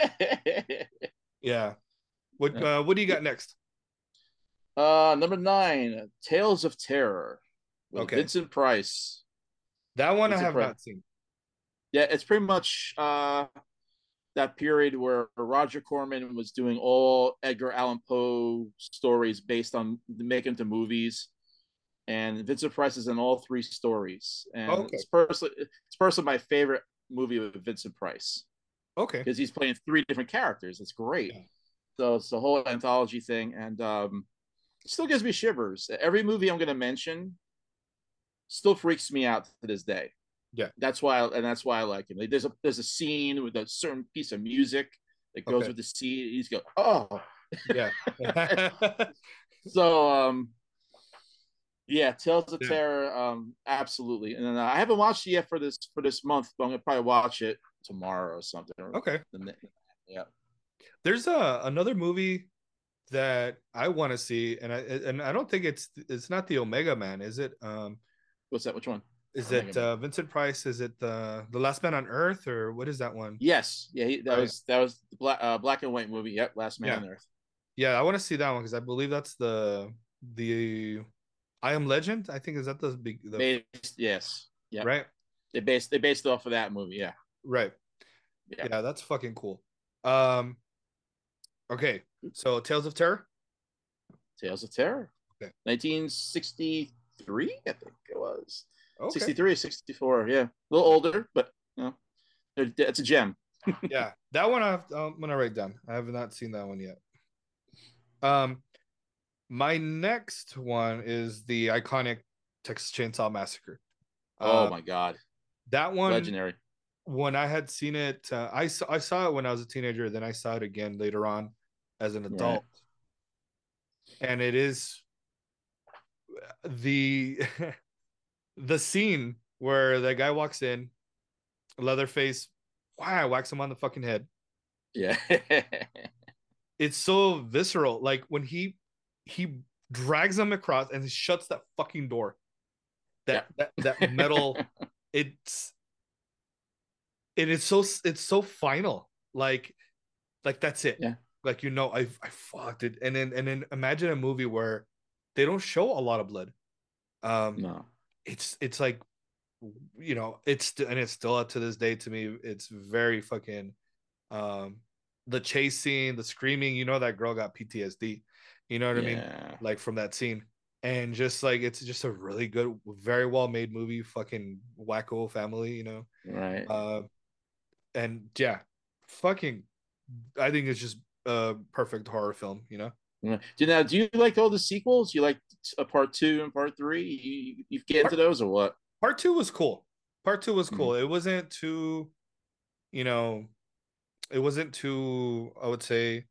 Yeah. What uh, what do you got next? Uh, number nine, Tales of Terror with Okay. Vincent Price. That one Vincent I have Price. not seen. Yeah, it's pretty much uh that period where Roger Corman was doing all Edgar Allan Poe stories based on making the movies, and Vincent Price is in all three stories. And Okay. it's personally, it's personally my favorite movie with Vincent Price. Okay. Because he's playing three different characters. It's great. Yeah. So it's the whole anthology thing, and um, it still gives me shivers. Every movie I'm going to mention still freaks me out to this day. Yeah, that's why, and that's why I like him. Like, there's a there's a scene with a certain piece of music that goes okay. with the scene. He's go, oh, yeah. So, um, yeah, Tales of yeah. Terror, um, absolutely. And then uh, I haven't watched it yet for this for this month, but I'm gonna probably watch it tomorrow or something. Okay. Yeah. There's a another movie that I want to see, and I and I don't think it's it's not the Omega Man, is it? Um, what's that? Which one? Is Omega it uh, Vincent Price? Is it the the Last Man on Earth, or what is that one? Yes, yeah, he, that right. was that was the black uh, black and white movie. Yep, Last Man yeah. on Earth. Yeah, I want to see that one because I believe that's the the I Am Legend. I think is that the big the, based, yes, yeah, right. They based they based it off of that movie. Yeah, right. Yeah, yeah that's fucking cool. Um, okay, so Tales of Terror. Tales of Terror. Okay, nineteen sixty-three, I think it was. Okay. sixty-three or sixty-four, yeah, a little older, but you know, it's a gem. Yeah, that one I have, I'm gonna write down. I have not seen that one yet. Um, my next one is the iconic Texas Chainsaw Massacre. Oh uh, my god, that one legendary. When I had seen it, uh, I saw I saw it when I was a teenager. Then I saw it again later on as an adult, right. And it is the the scene where the guy walks in, Leatherface, wow, whacks him on the fucking head. Yeah. It's so visceral. Like when he he drags him across and he shuts that fucking door. That yeah. that, that metal, it's it is so it's so final. Like like that's it. Yeah. Like, you know, I I fucked it. And then and then imagine a movie where they don't show a lot of blood. Um no. It's it's like, you know, it's and it's still up to this day to me. It's very fucking um the chase scene, the screaming, you know, that girl got P T S D, you know what yeah. I mean? Like from that scene. And just like it's just a really good, very well made movie, fucking wacko family, you know. Right. Uh and yeah, fucking I think it's just a perfect horror film, you know. Do you now do you like all the sequels? You like a part two and part three? You you get into those or what? Part two was cool. Part two was cool. Mm-hmm. It wasn't too, you know, it wasn't too, I would say,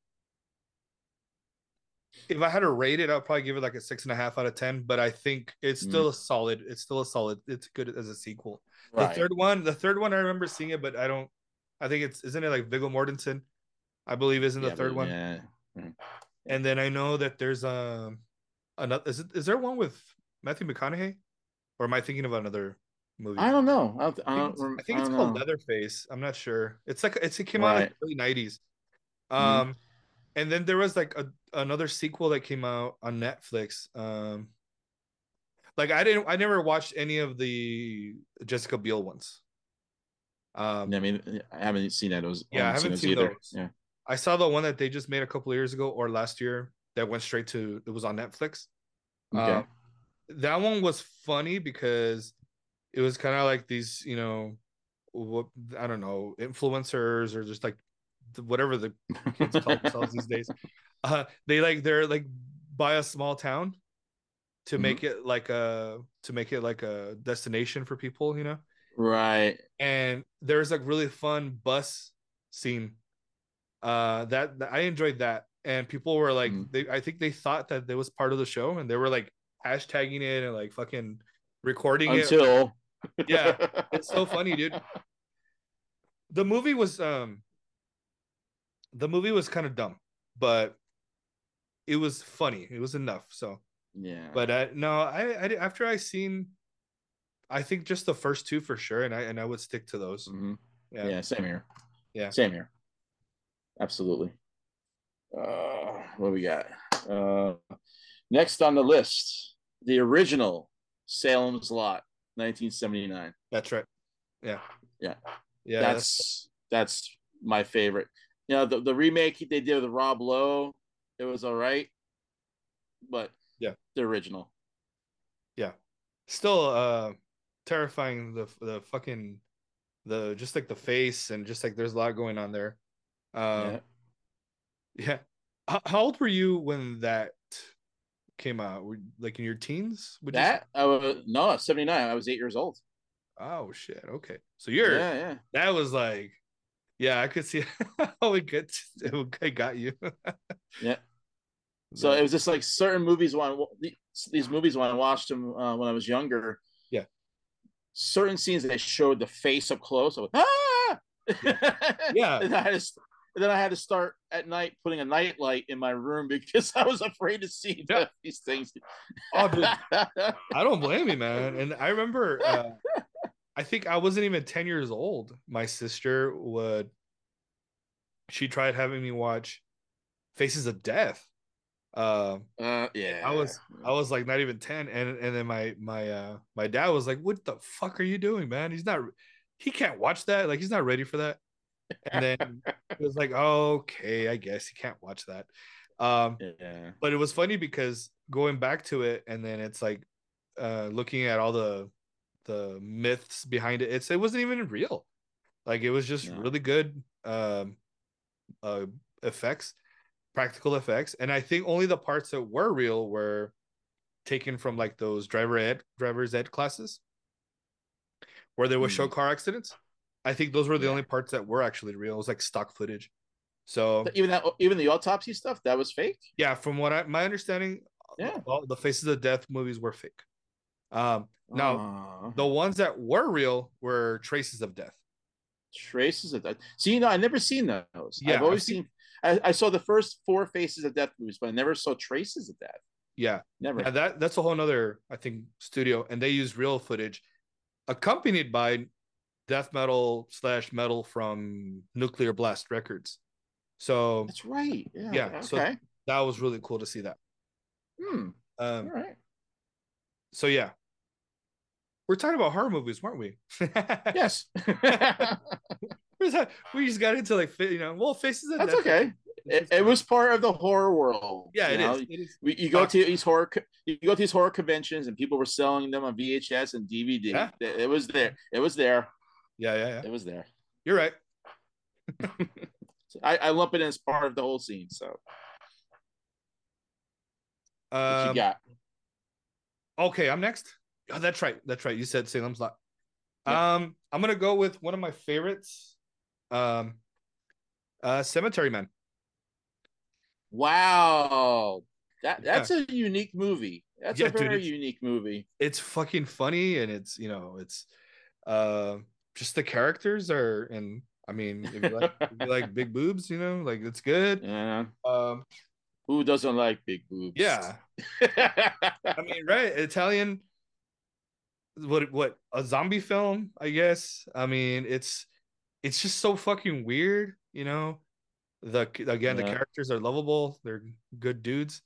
if I had to rate it, I'd probably give it like a six and a half out of ten. But I think it's still mm-hmm. a solid. It's still a solid. It's good as a sequel. Right. The third one, the third one, I remember seeing it, but I don't. I think it's isn't it like Viggo Mortensen? I believe is in the yeah, third but, one. Yeah. Mm-hmm. And then I know that there's um another. Is it is there one with Matthew McConaughey, or am I thinking of another movie? I don't know. I, don't, I think it's, I think it's called know. Leatherface. I'm not sure. It's like it's it came right. out in the early nineties. Um, mm-hmm. And then there was like a, another sequel that came out on Netflix. Um, Like I didn't, I never watched any of the Jessica Biel ones. Um, I mean, I haven't seen that. Those, yeah, I haven't haven't seen seen those either. those. Yeah, I saw the one that they just made a couple of years ago or last year that went straight to. It was on Netflix. okay. Um, that one was funny because it was kind of like these, you know, what I don't know, influencers or just like whatever the kids call themselves these days. Uh, they like they're like buy a small town to Mhm. make it like a to make it like a destination for people, you know. Right. And there's like really fun bus scene. Uh, that, that I enjoyed that, and people were like, Mhm. they I think they thought that it was part of the show, and they were like hashtagging it and like fucking recording it. Until Yeah, it's so funny, dude. The movie was um the movie was kind of dumb, but it was funny. It was enough. So, yeah. but uh, no, I, I after I seen, I think just the first two for sure, and I and I would stick to those. Mm-hmm. Yeah, Yeah, same here. yeah. Same here. Absolutely. Uh, what do we got? Uh, next on the list, the original Salem's Lot, nineteen seventy-nine. That's right. Yeah, Yeah, yeah. that's that's, that's my favorite. You know, the, the remake they did with Rob Lowe, it was all right, but yeah, the original. yeah. Still, uh, terrifying. The the fucking the just like the face and just like there's a lot going on there. Um, Yeah. yeah. How, how old were you when that came out? Were, like in your teens? Would you say? That I was no seventy-nine. I was eight years old. Oh shit. Okay. So you're Yeah, yeah. that was like yeah, I could see how it gets it got you. Yeah. So That it was just like certain movies when I, these movies when I watched them uh, when I was younger. yeah. Certain scenes they showed the face up close. I was, ah! Yeah. Yeah. and, I had to, and then I had to start at night putting a night light in my room because I was afraid to see Yeah. the, these things. Oh dude. I don't blame you, man. And I remember uh I think I wasn't even ten years old. My sister would she tried having me watch Faces of Death. Uh, uh, I yeah. was I was like not even ten, and and then my my uh my dad was like, "What the fuck are you doing, man? He's not he can't watch that. Like he's not ready for that." And then it was like, oh, "Okay, I guess he can't watch that." Um, Yeah. but it was funny because going back to it, and then it's like uh looking at all the the myths behind it. It's it wasn't even real. Like it was just No. really good um uh effects, practical effects, and I think only the parts that were real were taken from like those driver ed driver's ed classes where there was show Mm, car accidents. I think those were the yeah. only parts that were actually real. It was like stock footage. So Even that, even the autopsy stuff, that was fake. yeah, from what I my understanding, Yeah. all the Faces of Death movies were fake. Um, now Uh, the ones that were real were Traces of Death. Traces of Death. See, no, I never seen those. I've Yeah, I've always seen. seen. I, I saw the first four Faces of Death movies, but I never saw Traces of Death. Yeah, Never. yeah. That that's a whole nother I think studio, and they use real footage accompanied by death metal slash metal from Nuclear Blast Records. So That's right. Yeah. yeah, so Okay. that was really cool to see that. Hmm. All Um, right. so yeah, we're talking about horror movies, weren't we? Yes. We just got into like you know, well, Faces of That's Death. okay. It's It, just it fun. was part of the horror world. Yeah, You it know, is. It is. we, you go to these horror, you go to these horror conventions, and people were selling them on V H S and D V D. Yeah, It, it was there. It was there. yeah, yeah, yeah. It was there. You're right. I, I lump it in as part of the whole scene. So what you Um. got? Okay, I'm next. Oh, that's right. That's right. You said Salem's Lot. Yep. Um, I'm gonna go with one of my favorites. Um, uh, Cemetery Man. Wow. That Yeah, that's a unique movie. That's yeah, a dude. very It's unique movie. it's fucking funny, and it's you know, it's uh, just the characters are, and I mean, if you like, if you like big boobs, you know, like it's good. Yeah. Um, Who doesn't like big boobs? yeah, I mean, right? Italian. What what a zombie film? I guess. I mean, it's it's just so fucking weird, you know. The again, the Yeah. characters are lovable. They're good dudes.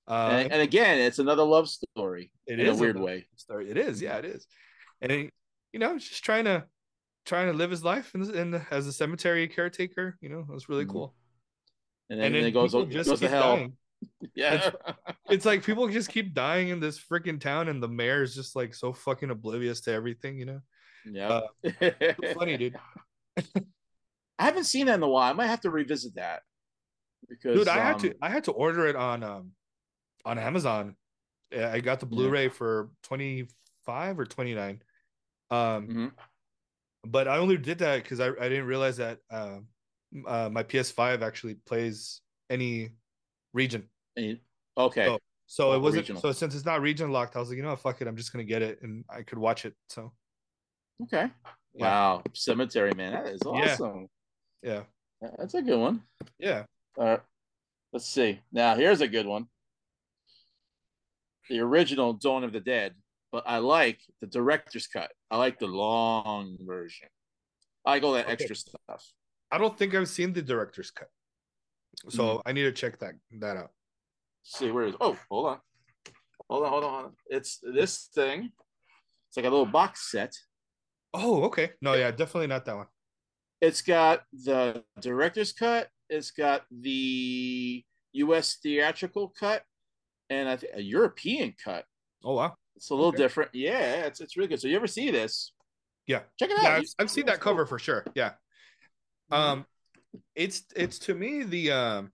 Uh, and, and again, it's another love story it in a is a weird love way. story. It is, yeah, it is. And he, you know, just trying to trying to live his life in, in as a cemetery caretaker. You know, it was really Mhm. cool. And And then, then then it goes people just goes to keep hell. dying. It's Yeah. it's like people just keep dying in this freaking town, and the mayor is just like so fucking oblivious to everything. You know, Yep. uh, funny, dude. I haven't seen that in a while. I might have to revisit that Dude, because I had to um I had to order it on um on Amazon. Yeah, I got the yeah. Blu-ray for twenty-five or twenty-nine. Um, Mm-hmm. but I only did that because I, I didn't realize that uh, uh, my P S five actually plays any region. Okay. So so it All wasn't regional. so since it's not region locked, I was like, you know what, fuck it, I'm just gonna get it and I could watch it. So Okay. yeah. Wow. Cemetery, man. That is Yeah. awesome. Yeah. That's a good one. Yeah. All right. Let's see. Now here's a good one. The original Dawn of the Dead, but I like the director's cut. I like the long version. I like all that Okay. extra stuff. I don't think I've seen the director's cut. So Mhm. I need to check that that out. Let's see, where is oh hold on. Hold on, hold on, hold on. It's this thing. It's like a little box set. Oh, okay. No, yeah, definitely not that one. It's got the director's cut, it's got the U S theatrical cut, and I think a European cut. Oh wow. It's a little Okay. different. Yeah, it's it's really good. So you ever see this? Yeah. Check it Yeah, out. I've, You, I've seen yeah, it's that cover cool. for sure. Yeah. Mm-hmm. Um it's it's to me the um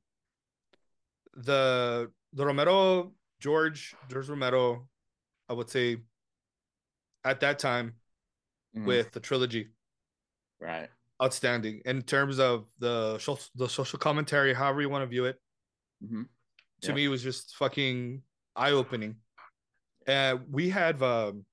the the Romero George George Romero, I would say at that time Mm-hmm. with the trilogy, Right. outstanding in terms of the social, the social commentary, however you want to view it. Mm-hmm. To Yep. me, it was just fucking eye opening. And uh, we had um,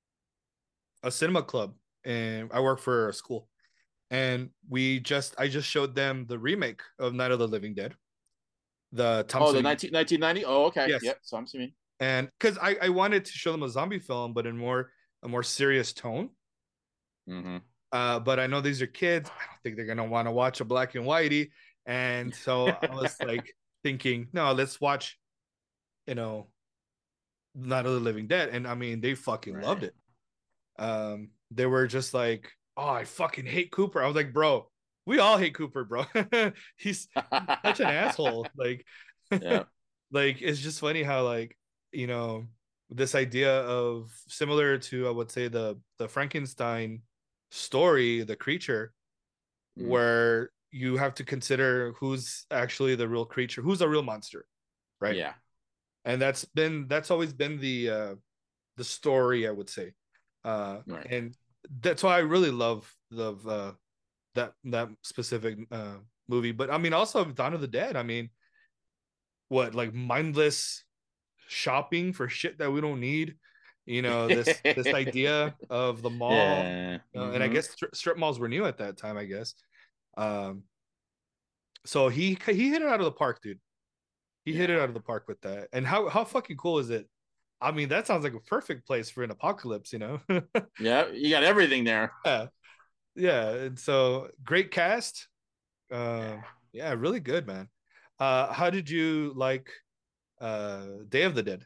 a cinema club, and I work for a school, and we just I just showed them the remake of Night of the Living Dead, the Tom Oh, the Savini. nineteen, nineteen ninety. Oh, okay. Yes, Yep. So I'm assuming. and because I I wanted to show them a zombie film, but in more a more serious tone. Mm-hmm. Uh, but I know these are kids. I don't think they're gonna want to watch a black and whitey. And so I was like thinking, no, let's watch, you know, Night of the Living Dead. And I mean, they fucking loved Right. it. Um, they were just like, oh, I fucking hate Cooper. I was like, bro, we all hate Cooper, bro. he's, he's such an asshole. Like, Yeah. like it's just funny how like, you know, this idea of similar to I would say the the Frankenstein story, the creature, Mm-hmm. where you have to consider who's actually the real creature, who's a real monster, right? Yeah. And that's been that's always been the uh the story, I would say. Uh Right. and that's why I really love the uh that that specific uh movie. But I mean also Dawn of the Dead, I mean, what, like mindless shopping for shit that we don't need, you know, this this idea of the mall, Yeah. uh, and I Mm-hmm. guess strip, strip malls were new at that time, I guess. um So he he hit it out of the park, dude. He hit Yeah. it out of the park with that. And how how fucking cool is it? I mean, that sounds like a perfect place for an apocalypse, you know? Yeah. You got everything there. Yeah. Yeah. And so great cast. Uh, Yeah. yeah, really good, man. Uh, how did you like uh Day of the Dead?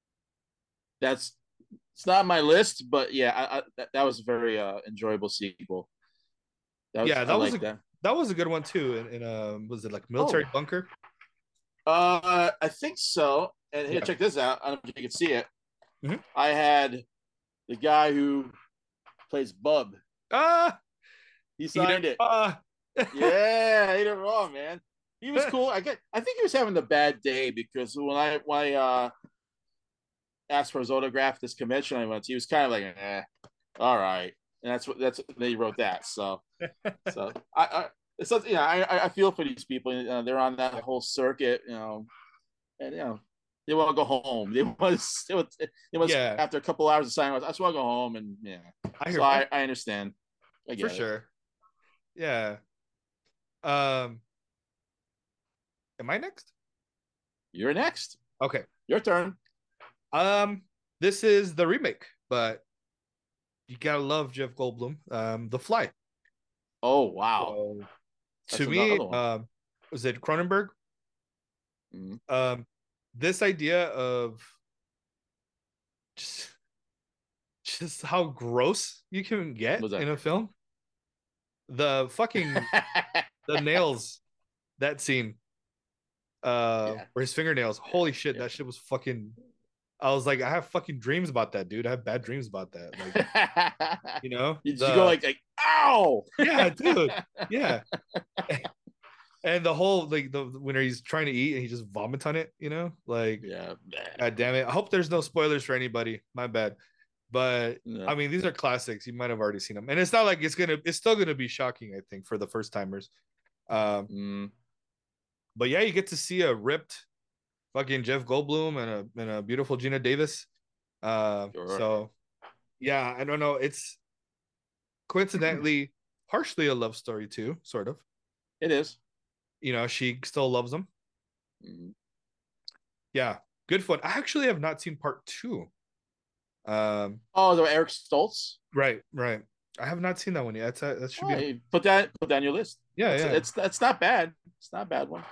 That's it's not on my list, but yeah, I, I that, that was a very uh, enjoyable sequel. That was Yeah, I that was like a that. that was a good one too. In, in um was it like Oh, military bunker? uh, I think so. And here, Yeah. check this out. I don't know if you can see it. Mhm. I had the guy who plays Bub. Ah, He eat it. signed it. Ah. Yeah, I ate it raw, man. He was cool. I get. I think he was having a bad day because when I when I uh, asked for his autograph at this convention I went to, he was kind of like, eh, all right. And that's what that's they wrote that. So so I, I it's you know I I feel for these people. Uh, they're on that whole circuit, you know, and you know they want to go home. They was it was it was Yeah, after a couple hours of signing. I just want to go home, and yeah. I So hear I, I I understand. I for get it. sure. Yeah. Um, am I next? You're next. Okay. Your turn. Um, this is the remake, but you gotta love Jeff Goldblum. Um, The Fly. Oh wow, So, that's to me, another one. um, was it Cronenberg? Mhm. Um, this idea of just just how gross you can get What's that? in a film. The fucking the nails, that scene, uh, Yeah. or his fingernails. Holy shit, Yeah. that shit was fucking. I was like, I have fucking dreams about that, dude. I have bad dreams about that. Like, you know, Did you go the like, like ow? yeah, dude, yeah, and the whole like the when he's trying to eat and he just vomits on it, you know, like, Yeah. god damn it. I hope there's no spoilers for anybody. My bad. But No. I mean, these are classics. You might have already seen them, and it's not like it's gonna. It's still gonna be shocking, I think, for the first timers. Um, Mm. but yeah, you get to see a ripped fucking Jeff Goldblum and a and a beautiful Gina Davis. Uh, Sure. so yeah, I don't know. It's coincidentally partially a love story too, sort of. It is. You know, she still loves him. Mm. Yeah, good fun. I actually have not seen part two. Um, Oh, the Eric Stoltz. right, right. I have not seen that one yet. That's, that should Oh, be. hey, put that put that on your list. Yeah, It's yeah, it's it's not bad. It's not a bad one.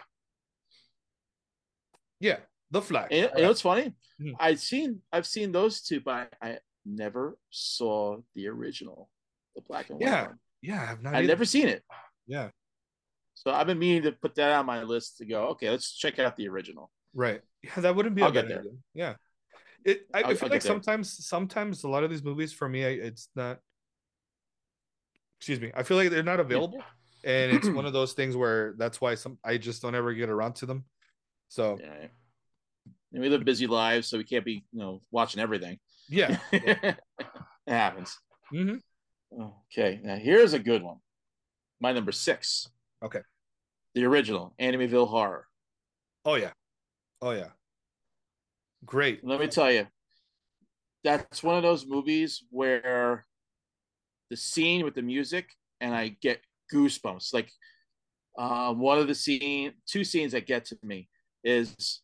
yeah. The Flag. And, All you know right. what's funny? Mhm. I've seen I've seen those two, but I, I never saw the original, the black and white Yeah, one. yeah. I have not I've either. never seen it. Yeah, So I've been meaning to put that on my list to go, okay, let's check out the original. right. Yeah, that wouldn't be a I'll bad get there. idea. Yeah. It. I, I I'll, feel I'll like get there. sometimes, sometimes a lot of these movies for me, I, it's not. Excuse me. I feel like they're not Yeah. available, and it's one of those things where that's why some I just don't ever get around to them. So Yeah. And we live busy lives, so we can't be, you know, watching everything. yeah, yeah. It happens. Mm-hmm. Okay, now here's a good one. My number six, Okay. the original Amityville Horror. Oh yeah. Oh yeah. Great. Let me tell you, that's one of those movies where the scene with the music and I get goosebumps. Like uh, one of the scene, two scenes that get to me is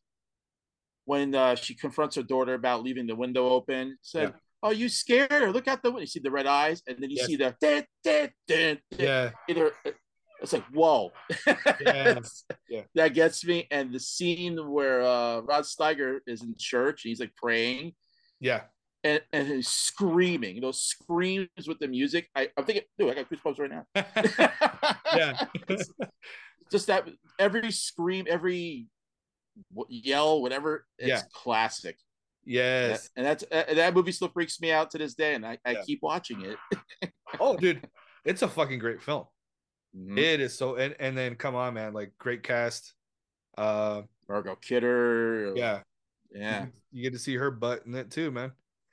when uh, she confronts her daughter about leaving the window open. Yeah. Said, "Oh, you scared her? Look out the window." You see the red eyes, and then you Yes. see the did, did, did, Yeah. either. It's like whoa, Yeah. Yeah. that gets me. And the scene where uh, Rod Steiger is in church and he's like praying, Yeah. and, and he's screaming, those screams with the music. I, I'm thinking, dude, I got goosebumps right now. Yeah. Just that every scream, every yell, whatever, it's Yeah. classic. Yes. And that's uh, that movie still freaks me out to this day, and I, I Yeah. keep watching it. Oh, dude, it's a fucking great film. Mm-hmm. It is so, and and then come on, man, like great cast. Uh, Margot Kidder. yeah, Yeah. you, you get to see her butt in it too, man.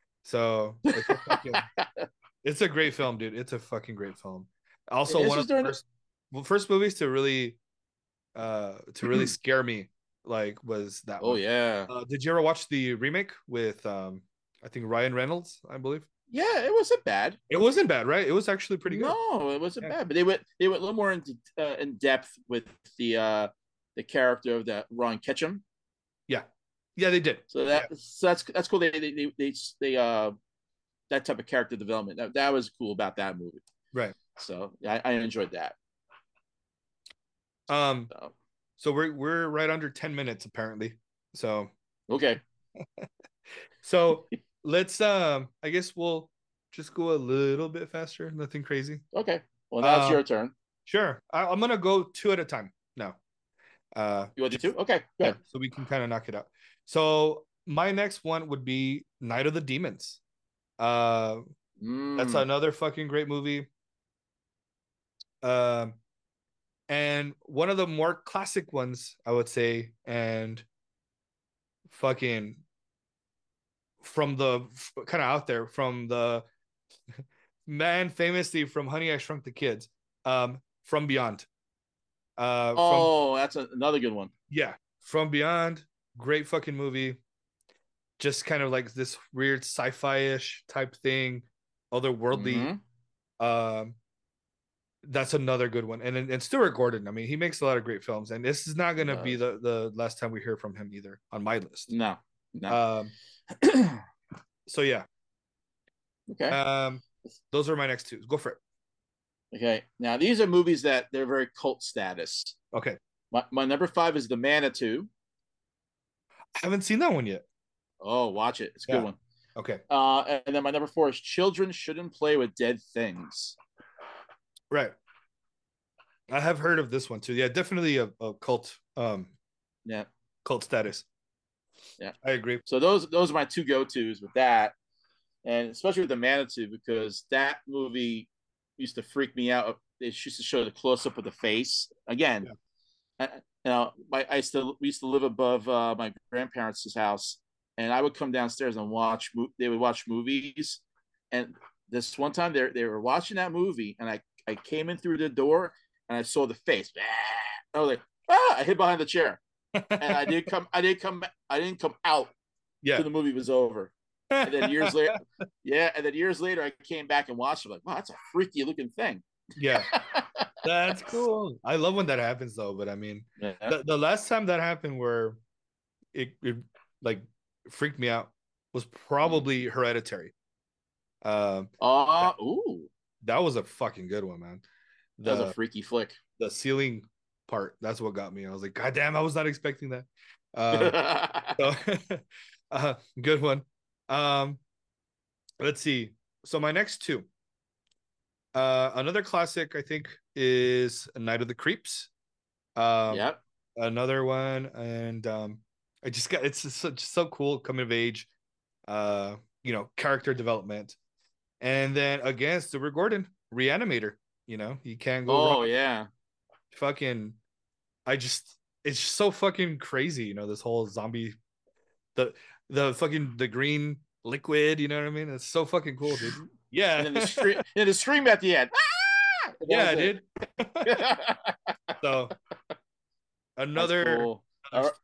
So it's a fucking, it's a great film, dude. It's a fucking great film. Also, This one was of the during first, well, first movies to really, uh, to really scare me, like, was that Oh one. yeah. Uh, did you ever watch the remake with, um, I think Ryan Reynolds, I believe? Yeah, it wasn't bad. It wasn't bad, right? It was actually pretty good. No, it wasn't Yeah. bad. But they went they went a little more in uh, in depth with the uh the character of that Ron Ketchum. Yeah, yeah, they did. So that Yeah. so that's that's cool. They they they they, they uh that type of character development. That, that was cool about that movie. Right. So I, I enjoyed that. Um. So, So we're we're right under ten minutes apparently. So okay. so let's um I guess we'll just go a little bit faster, nothing crazy. Okay. Well, now it's Um your turn. sure. I, I'm gonna go two at a time now. Uh You want to just, do two? Okay, go yeah, ahead. so we can kind of knock it out. So my next one would be Night of the Demons. Uh that's Mm. another fucking great movie. Um and one of the more classic ones, I would say, and fucking from the kind of out there from the man famously from Honey I Shrunk the Kids, um, From Beyond. Uh, from Oh, that's a, another good one. yeah, From Beyond, great fucking movie. Just kind of like this weird sci-fi ish type thing, otherworldly. Mm-hmm. Um, that's another good one. And and Stuart Gordon, I mean, he makes a lot of great films, and this is not going to be the the last time we hear from him either on my list. No, no. Um, so yeah. Okay. Um, those are my next two. Go for it. Okay. Now these are movies that they're very cult status. Okay. My, my number five is The Manitou. I haven't seen that one yet. Oh, watch it. It's a Yeah. good one. Okay. Uh, and then my number four is Children Shouldn't Play with Dead Things. Right. I have heard of this one too. Yeah, definitely a, a cult um Yeah. cult status. Yeah. I agree. So those those are my two go-tos with that. And especially with the Manitou, because that movie used to freak me out. They used to show the close-up of the face. Again, yeah. I, you know, my, I still we used to live above uh, my grandparents' house, and I would come downstairs and watch. They would watch movies, and this one time they they were watching that movie, and I I came in through the door and I saw the face. I was like, ah! I hid behind the chair, and I didn't come. I didn't come. I didn't come out. Yeah, until the movie was over. And then years later, yeah, and then years later, I came back and watched it. Like, wow, that's a freaky looking thing. Yeah, that's cool. I love when that happens, though. But I mean, yeah. the, the last time that happened where it, it like freaked me out was probably mm-hmm. Hereditary. Um, uh, ooh, that was a fucking good one, man. The, that was a freaky flick. The ceiling part, that's what got me. I was like, God damn, I was not expecting that. Um, so, uh, good one. Um, let's see. So my next two. Uh, another classic, I think, is Night of the Creeps. Um, yep. Another one, and um, I just got it's just so, just so cool coming of age, uh, you know, character development, and then again, Stuart Gordon, Reanimator. You know, you can't go oh, wrong. yeah. Fucking, I just it's so fucking crazy. You know, this whole zombie, the the fucking the green liquid. You know what I mean? It's so fucking cool, dude. Yeah, and then the scream, and the scream at the end. Ah! Yeah, dude. So another, cool. another... Right.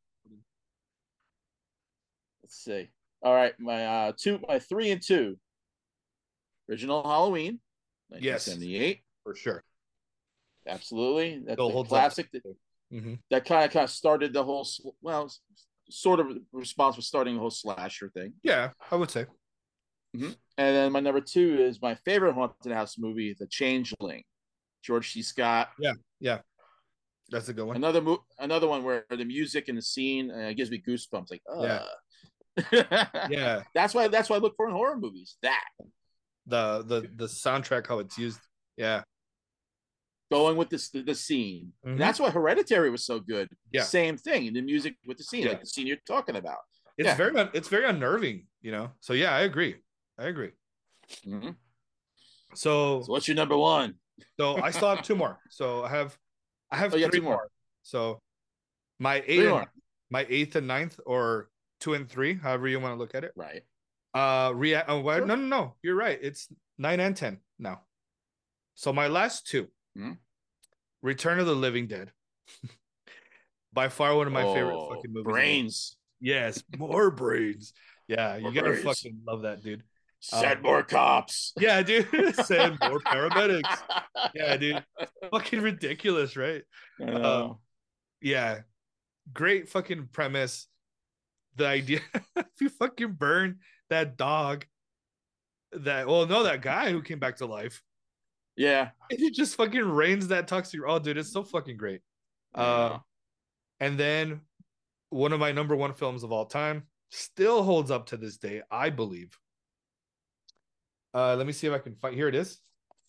Let's see. All right, my uh two, my three and two. Original Halloween, nineteen seventy-eight, yes, for sure. Absolutely, that's a classic. That, mm-hmm. that kind of kind of started the whole. Well, sort of responsible for starting the whole slasher thing. Yeah, I would say. Mm-hmm. And then my number two is my favorite haunted house movie, The Changeling, George C. Scott. Yeah, yeah, that's a good one. Another mo- another one where the music and the scene uh, gives me goosebumps. Like, uh. yeah, yeah. That's why that's why I look for in horror movies. That the the the soundtrack, how it's used. Yeah, going with this the, the scene. Mm-hmm. And that's why Hereditary was so good. Yeah, same thing. The music with the scene, yeah. like the scene you're talking about. It's yeah. very it's very unnerving, you know. So yeah, I agree. I agree. Mm-hmm. So, so what's your number one? So I still have two more. So I have I have oh, three two more. more. So my eighth and, my eighth and ninth, or two and three, however you want to look at it. Right. Uh rea- oh, well, sure. no, no, no. You're right. It's nine and ten now. So my last two. Mm-hmm. Return of the Living Dead. By far one of my oh, favorite fucking movies. Brains. Yes, more brains. Yeah, more you gotta brains. fucking love that, dude. Send um, more cops. Yeah, dude. Send more paramedics. Yeah, dude. Fucking ridiculous, right? Uh, yeah. Great fucking premise. The idea if you fucking burn that dog, that well, no, that guy who came back to life. Yeah. And it just fucking rains that toxic. Oh, dude, it's so fucking great. Uh, and then one of my number one films of all time, still holds up to this day, I believe. Uh, let me see if I can find. Here it is.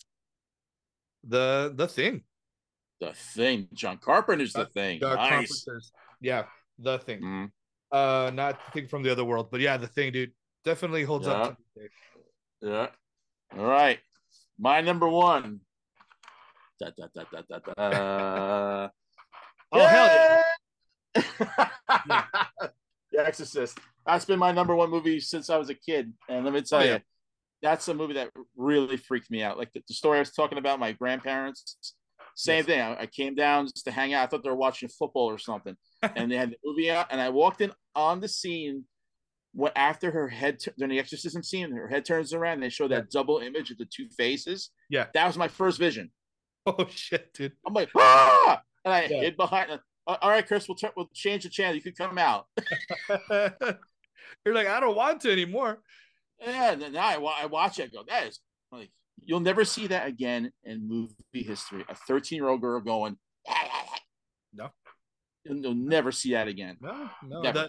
The the Thing. The Thing. John Carpenter's The Thing. John nice. Carpenter's, yeah, The Thing. Mm-hmm. Uh, not The Thing from the Other World, but yeah, The Thing, dude, definitely holds yeah. up to this day. Yeah. All right. My number one. Da, da, da, da, da, da. Oh, hell yeah. yeah. The Exorcist. That's been my number one movie since I was a kid. And let me tell oh, you, yeah. that's a movie that really freaked me out. Like the, the story I was talking about, my grandparents, same yes. thing. I, I came down just to hang out. I thought they were watching football or something. And they had the movie out. And I walked in on the scene what after her head, during the exorcism scene, her head turns around and they show that yeah. double image of the two faces. Yeah. That was my first vision. Oh, shit, dude. I'm like, ah! And I yeah. hid behind. All right, Chris, we'll, turn, we'll change the channel. You can come out. You're like, I don't want to anymore. Yeah, and now I, I watch it. I go, that is like, you'll never see that again in movie history. A thirteen-year-old girl going, no. You'll never see that again. No, no. Never. That,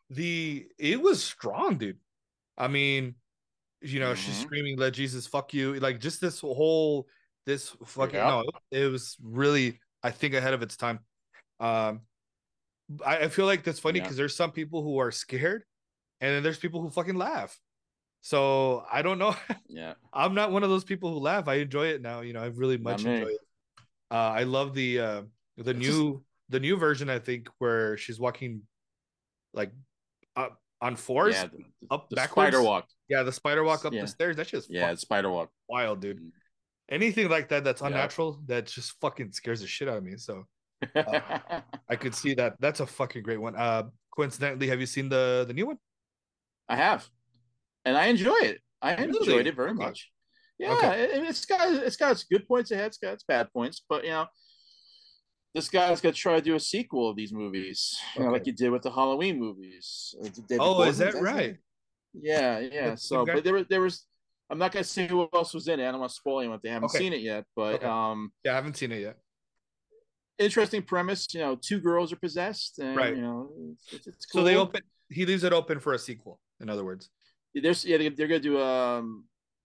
the it was strong, dude. I mean, you know, she's Mm-hmm. screaming, "Let Jesus fuck you!" Like just this whole this fucking Yep. no, it was really I think ahead of its time. Um, I, I feel like that's funny Yeah. because there's some people who are scared, and then there's people who fucking laugh. So I don't know. Yeah. I'm not one of those people who laugh. I enjoy it now. You know, I really Not much enjoy me. it. Uh, I love the uh, the It's just new the new version. I think where she's walking like up on fours, yeah, the, up the spider backwards. walk. Yeah, the spider walk up the Yeah. stairs. That's just Yeah, fucking the spider walk. wild, dude. Mm. Anything like that that's Yep. unnatural that just fucking scares the shit out of me. So uh, I could see that. That's a fucking great one. Uh, coincidentally, have you seen the the new one? I have, and I enjoy it. I enjoyed Really? it very Okay. much. Yeah, Okay. it, it's got it's got its good points ahead. It's got its bad points, but you know, this guy's got to try to do a sequel of these movies, you know, Okay. like he did with the Halloween movies. Uh, David Oh, is Gordon, is that that his right? name? Yeah, yeah. That's the same So, guy. but there was there was. I'm not gonna say who else was in it. I don't want to spoil anyone if they haven't Okay. seen it yet. But Okay. um, Yeah, I haven't seen it yet. interesting premise. You know, two girls are possessed, and Right. you know, it's, it's So they cool. open. He leaves it open for a sequel. In other words. There's yeah, they, they're gonna do um.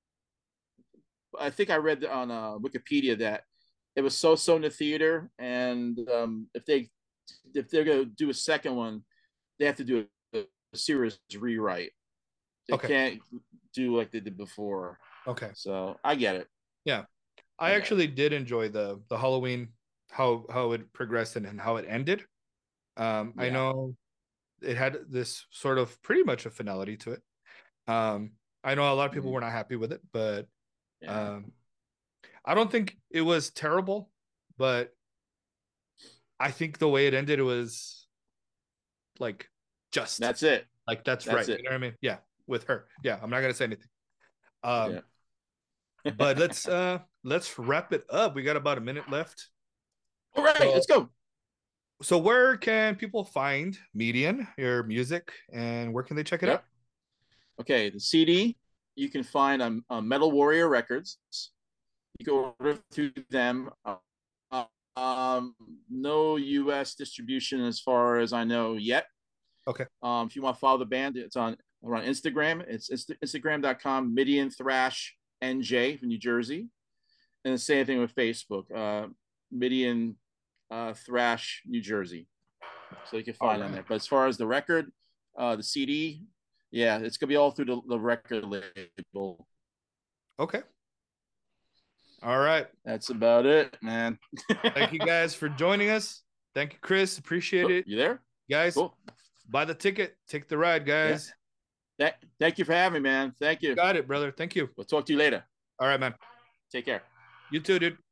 I think I read on uh, Wikipedia that it was so so in the theater, and um, if they if they're gonna do a second one, they have to do a, a serious rewrite. They Okay. can't do like they did before. Okay. So I get it. Yeah, I I get it. actually did enjoy the the Halloween how how it progressed and, and how it ended. Um, I Yeah. know it had this sort of pretty much a finality to it. Um, I know a lot of people Mm, were not happy with it, but yeah. um, I don't think it was terrible. But I think the way it ended was like just That's it. like that's That's right. it. You know what I mean? Yeah, with her. Yeah, I'm not gonna say anything. Um, Yeah. but let's uh let's wrap it up. We got about a minute left. All right, So let's go. so where can people find Median, your music, and where can they check it out? Yep. Okay, the C D you can find on, on Metal Warrior Records. You can order through them. Uh, um, no U S distribution as far as I know yet. Okay. Um, if you want to follow the band, it's on on Instagram. It's instagram dot com Midian Thrash N J from New Jersey. And the same thing with Facebook, uh, Midian uh, Thrash New Jersey. So you can All find on right. there. But as far as the record, uh, the C D, yeah, it's gonna be all through the, the record label. Okay. All right. That's about it, man. Thank you guys for joining us. Thank you, Chris. Appreciate Oh, it. you there? Guys, Cool. buy the ticket. Take the ride, Yeah. guys. That, thank you for having me, man. Thank You you. got it, brother. Thank you. We'll talk to you later. All right, man. Take care. You too, dude.